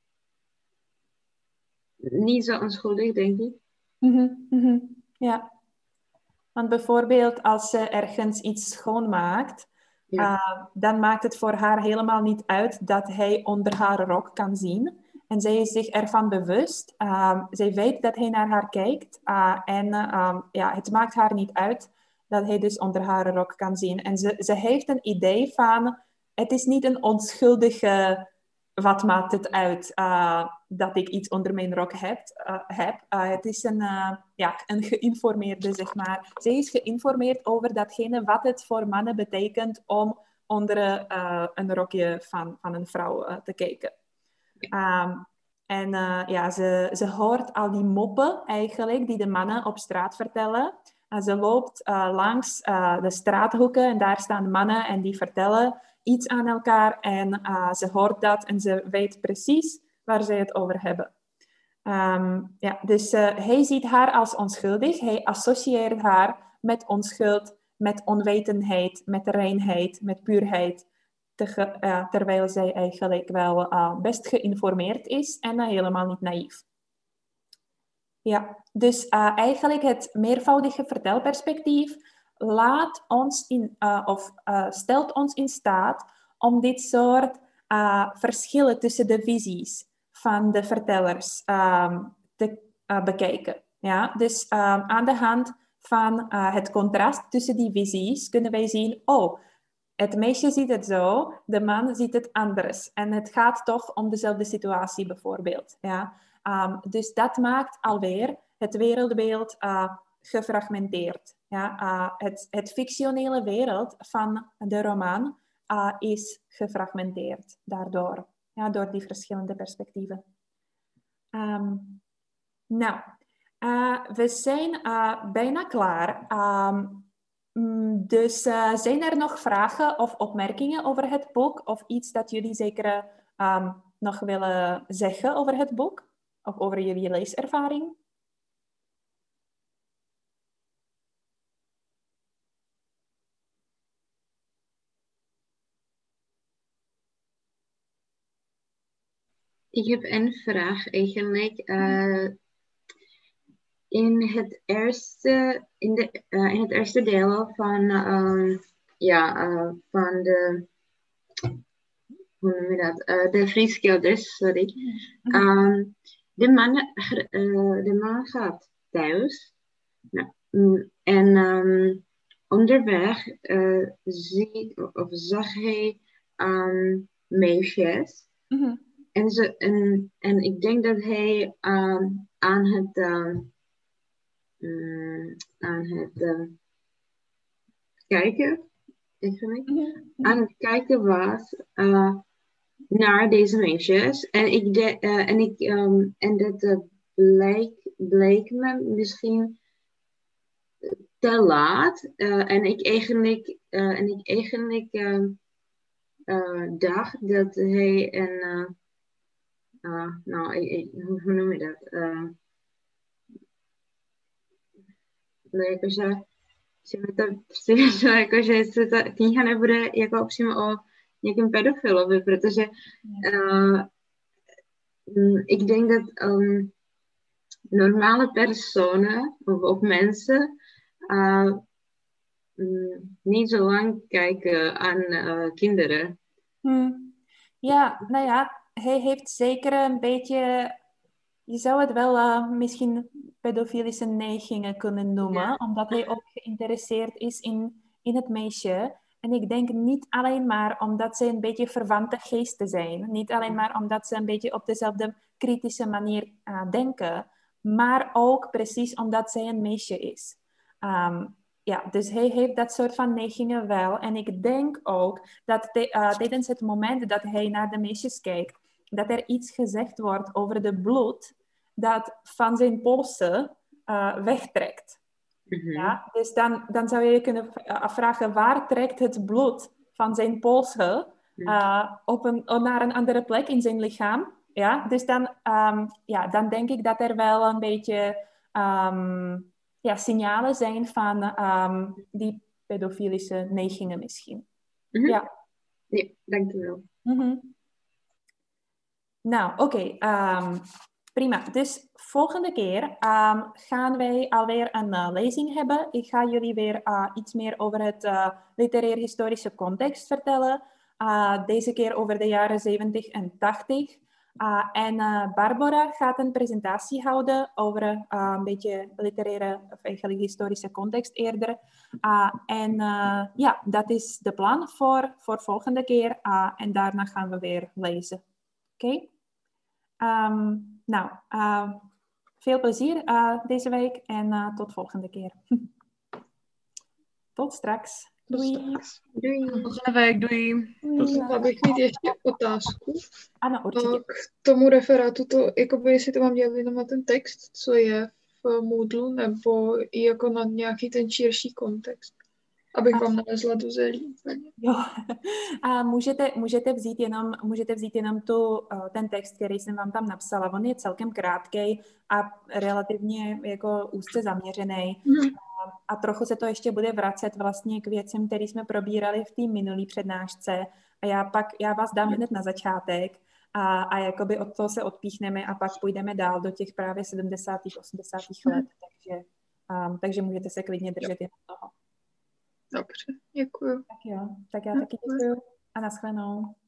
niet zo onschuldig, denk ik. Mm-hmm. Mm-hmm. Ja. Want bijvoorbeeld als ze ergens iets schoonmaakt, ja. uh, dan maakt het voor haar helemaal niet uit dat hij onder haar rok kan zien. En zij is zich ervan bewust. Uh, zij weet dat hij naar haar kijkt. Uh, en uh, ja, het maakt haar niet uit dat hij dus onder haar rok kan zien. En ze, ze heeft een idee van, het is niet een onschuldige, wat maakt het uit uh, dat ik iets onder mijn rok heb. Uh, heb. Uh, het is een, uh, ja, een geïnformeerde, zeg maar. Zij is geïnformeerd over datgene wat het voor mannen betekent om onder uh, een rokje van, van een vrouw uh, te kijken. Um, en uh, ja, ze, ze hoort al die moppen eigenlijk die de mannen op straat vertellen. Uh, ze loopt uh, langs uh, de straathoeken en daar staan mannen en die vertellen iets aan elkaar. En uh, ze hoort dat en ze weet precies waar ze het over hebben. Um, ja, dus uh, hij ziet haar als onschuldig. Hij associeert haar met onschuld, met onwetendheid, met reinheid, met puurheid. Te, uh, terwijl zij eigenlijk wel uh, best geïnformeerd is en uh, helemaal niet naïef. Ja, dus uh, eigenlijk het meervoudige vertelperspectief laat ons in, uh, of uh, stelt ons in staat om dit soort uh, verschillen tussen de visies van de vertellers um, te uh, bekijken. Ja? Dus um, aan de hand van uh, het contrast tussen die visies kunnen wij zien, oh, het meisje ziet het zo, de man ziet het anders. En het gaat toch om dezelfde situatie bijvoorbeeld. Ja? Um, dus dat maakt alweer het wereldbeeld uh, gefragmenteerd. Ja? Uh, het, het fictionele wereld van de roman uh, is gefragmenteerd daardoor. Ja, door die verschillende perspectieven. Um, nou, uh, we zijn uh, bijna klaar. Um, Dus uh, zijn er nog vragen of opmerkingen over het boek? Of iets dat jullie zeker um, nog willen zeggen over het boek? Of over jullie leeservaring? Ik heb een vraag eigenlijk. Uh, in, het eerste, in, de, uh, in het eerste deel van, uh, ja, uh, van de, hoe noem je dat? Uh, de Frieschilders, sorry. Um, de, man, uh, de man gaat thuis. Nou, en um, onderweg uh, zie, of zag hij um, meisjes. Mm-hmm. En, ze, en, en ik denk dat hij um, aan het, uh, um, aan het uh, kijken, eigenlijk, Mm-hmm. aan het kijken was uh, naar deze meisjes. En ik, de, uh, en ik, um, en dat, uh, bleek, bleek me misschien te laat. Uh, en ik eigenlijk, uh, en ik eigenlijk uh, uh, dacht dat hij een... Uh, uh, nou, ik, ik, hoe, hoe noem je dat? Uh, jakože si mi to přišlo, jakože se ta kniha nebude jako přímo o nějakém pedofilovi, protože uh, ik denk dat um, normale personen of, of mensen uh, niet zo lang kijken aan uh, kinderen. Hmm. Ja, nou ja, hij heeft zeker een beetje, je zou het wel uh, misschien pedofilische neigingen kunnen noemen, ja. Omdat hij ook geïnteresseerd is in, in het meisje. En ik denk niet alleen maar omdat ze een beetje verwante geesten zijn. Niet alleen maar omdat ze een beetje op dezelfde kritische manier uh, denken. Maar ook precies omdat zij een meisje is. Um, ja, dus hij heeft dat soort van neigingen wel. En ik denk ook dat te, uh, tijdens het moment dat hij naar de meisjes kijkt, dat er iets gezegd wordt over de bloed dat van zijn polsen uh, wegtrekt. Mm-hmm. Ja, dus dan, dan zou je je kunnen afvragen, waar trekt het bloed van zijn polsen uh, op een, naar een andere plek in zijn lichaam? Ja, dus dan, um, ja, dan denk ik dat er wel een beetje um, ja, signalen zijn van um, die pedofilische neigingen misschien. Mm-hmm. Ja. Ja, dankjewel. Mm-hmm. Nou, oké. Okay, um, prima. Dus volgende keer um, gaan wij alweer een uh, lezing hebben. Ik ga jullie weer uh, iets meer over het uh, literair-historische context vertellen. Uh, deze keer over de jaren zeventig en tachtig. Uh, en uh, Barbara gaat een presentatie houden over uh, een beetje literaire of eigenlijk historische context eerder. Uh, en uh, ja, dat is de plan voor, voor volgende keer. Uh, en daarna gaan we weer lezen. Oké? Okay? Um, nou, uh, veel plezier uh, deze week en uh, tot volgende keer. Tot straks. Doei. Doei. Volgende week, doei. Já bych mít ještě otázku. Ano, určitě. K tomu referátu, to, jakoby, jestli to mám dělat jenom na ten text, co je v Moodlu, nebo i jako na nějaký ten širší kontext, abych vám nalezla do zelí. Jo. A můžete, můžete, vzít jenom, můžete vzít jenom tu, ten text, který jsem vám tam napsala. On je celkem krátkej a relativně jako úzce zaměřený. Mm. A trochu se to ještě bude vracet vlastně k věcem, které jsme probírali v té minulý přednášce. A já pak, já vás dám hned na začátek a, a jakoby od toho se odpíchneme a pak půjdeme dál do těch právě sedmdesátých, osmdesátých let. Takže, um, takže můžete se klidně držet jen toho. Dobře, děkuju. Tak jo, tak já taky děkuju a nashledanou.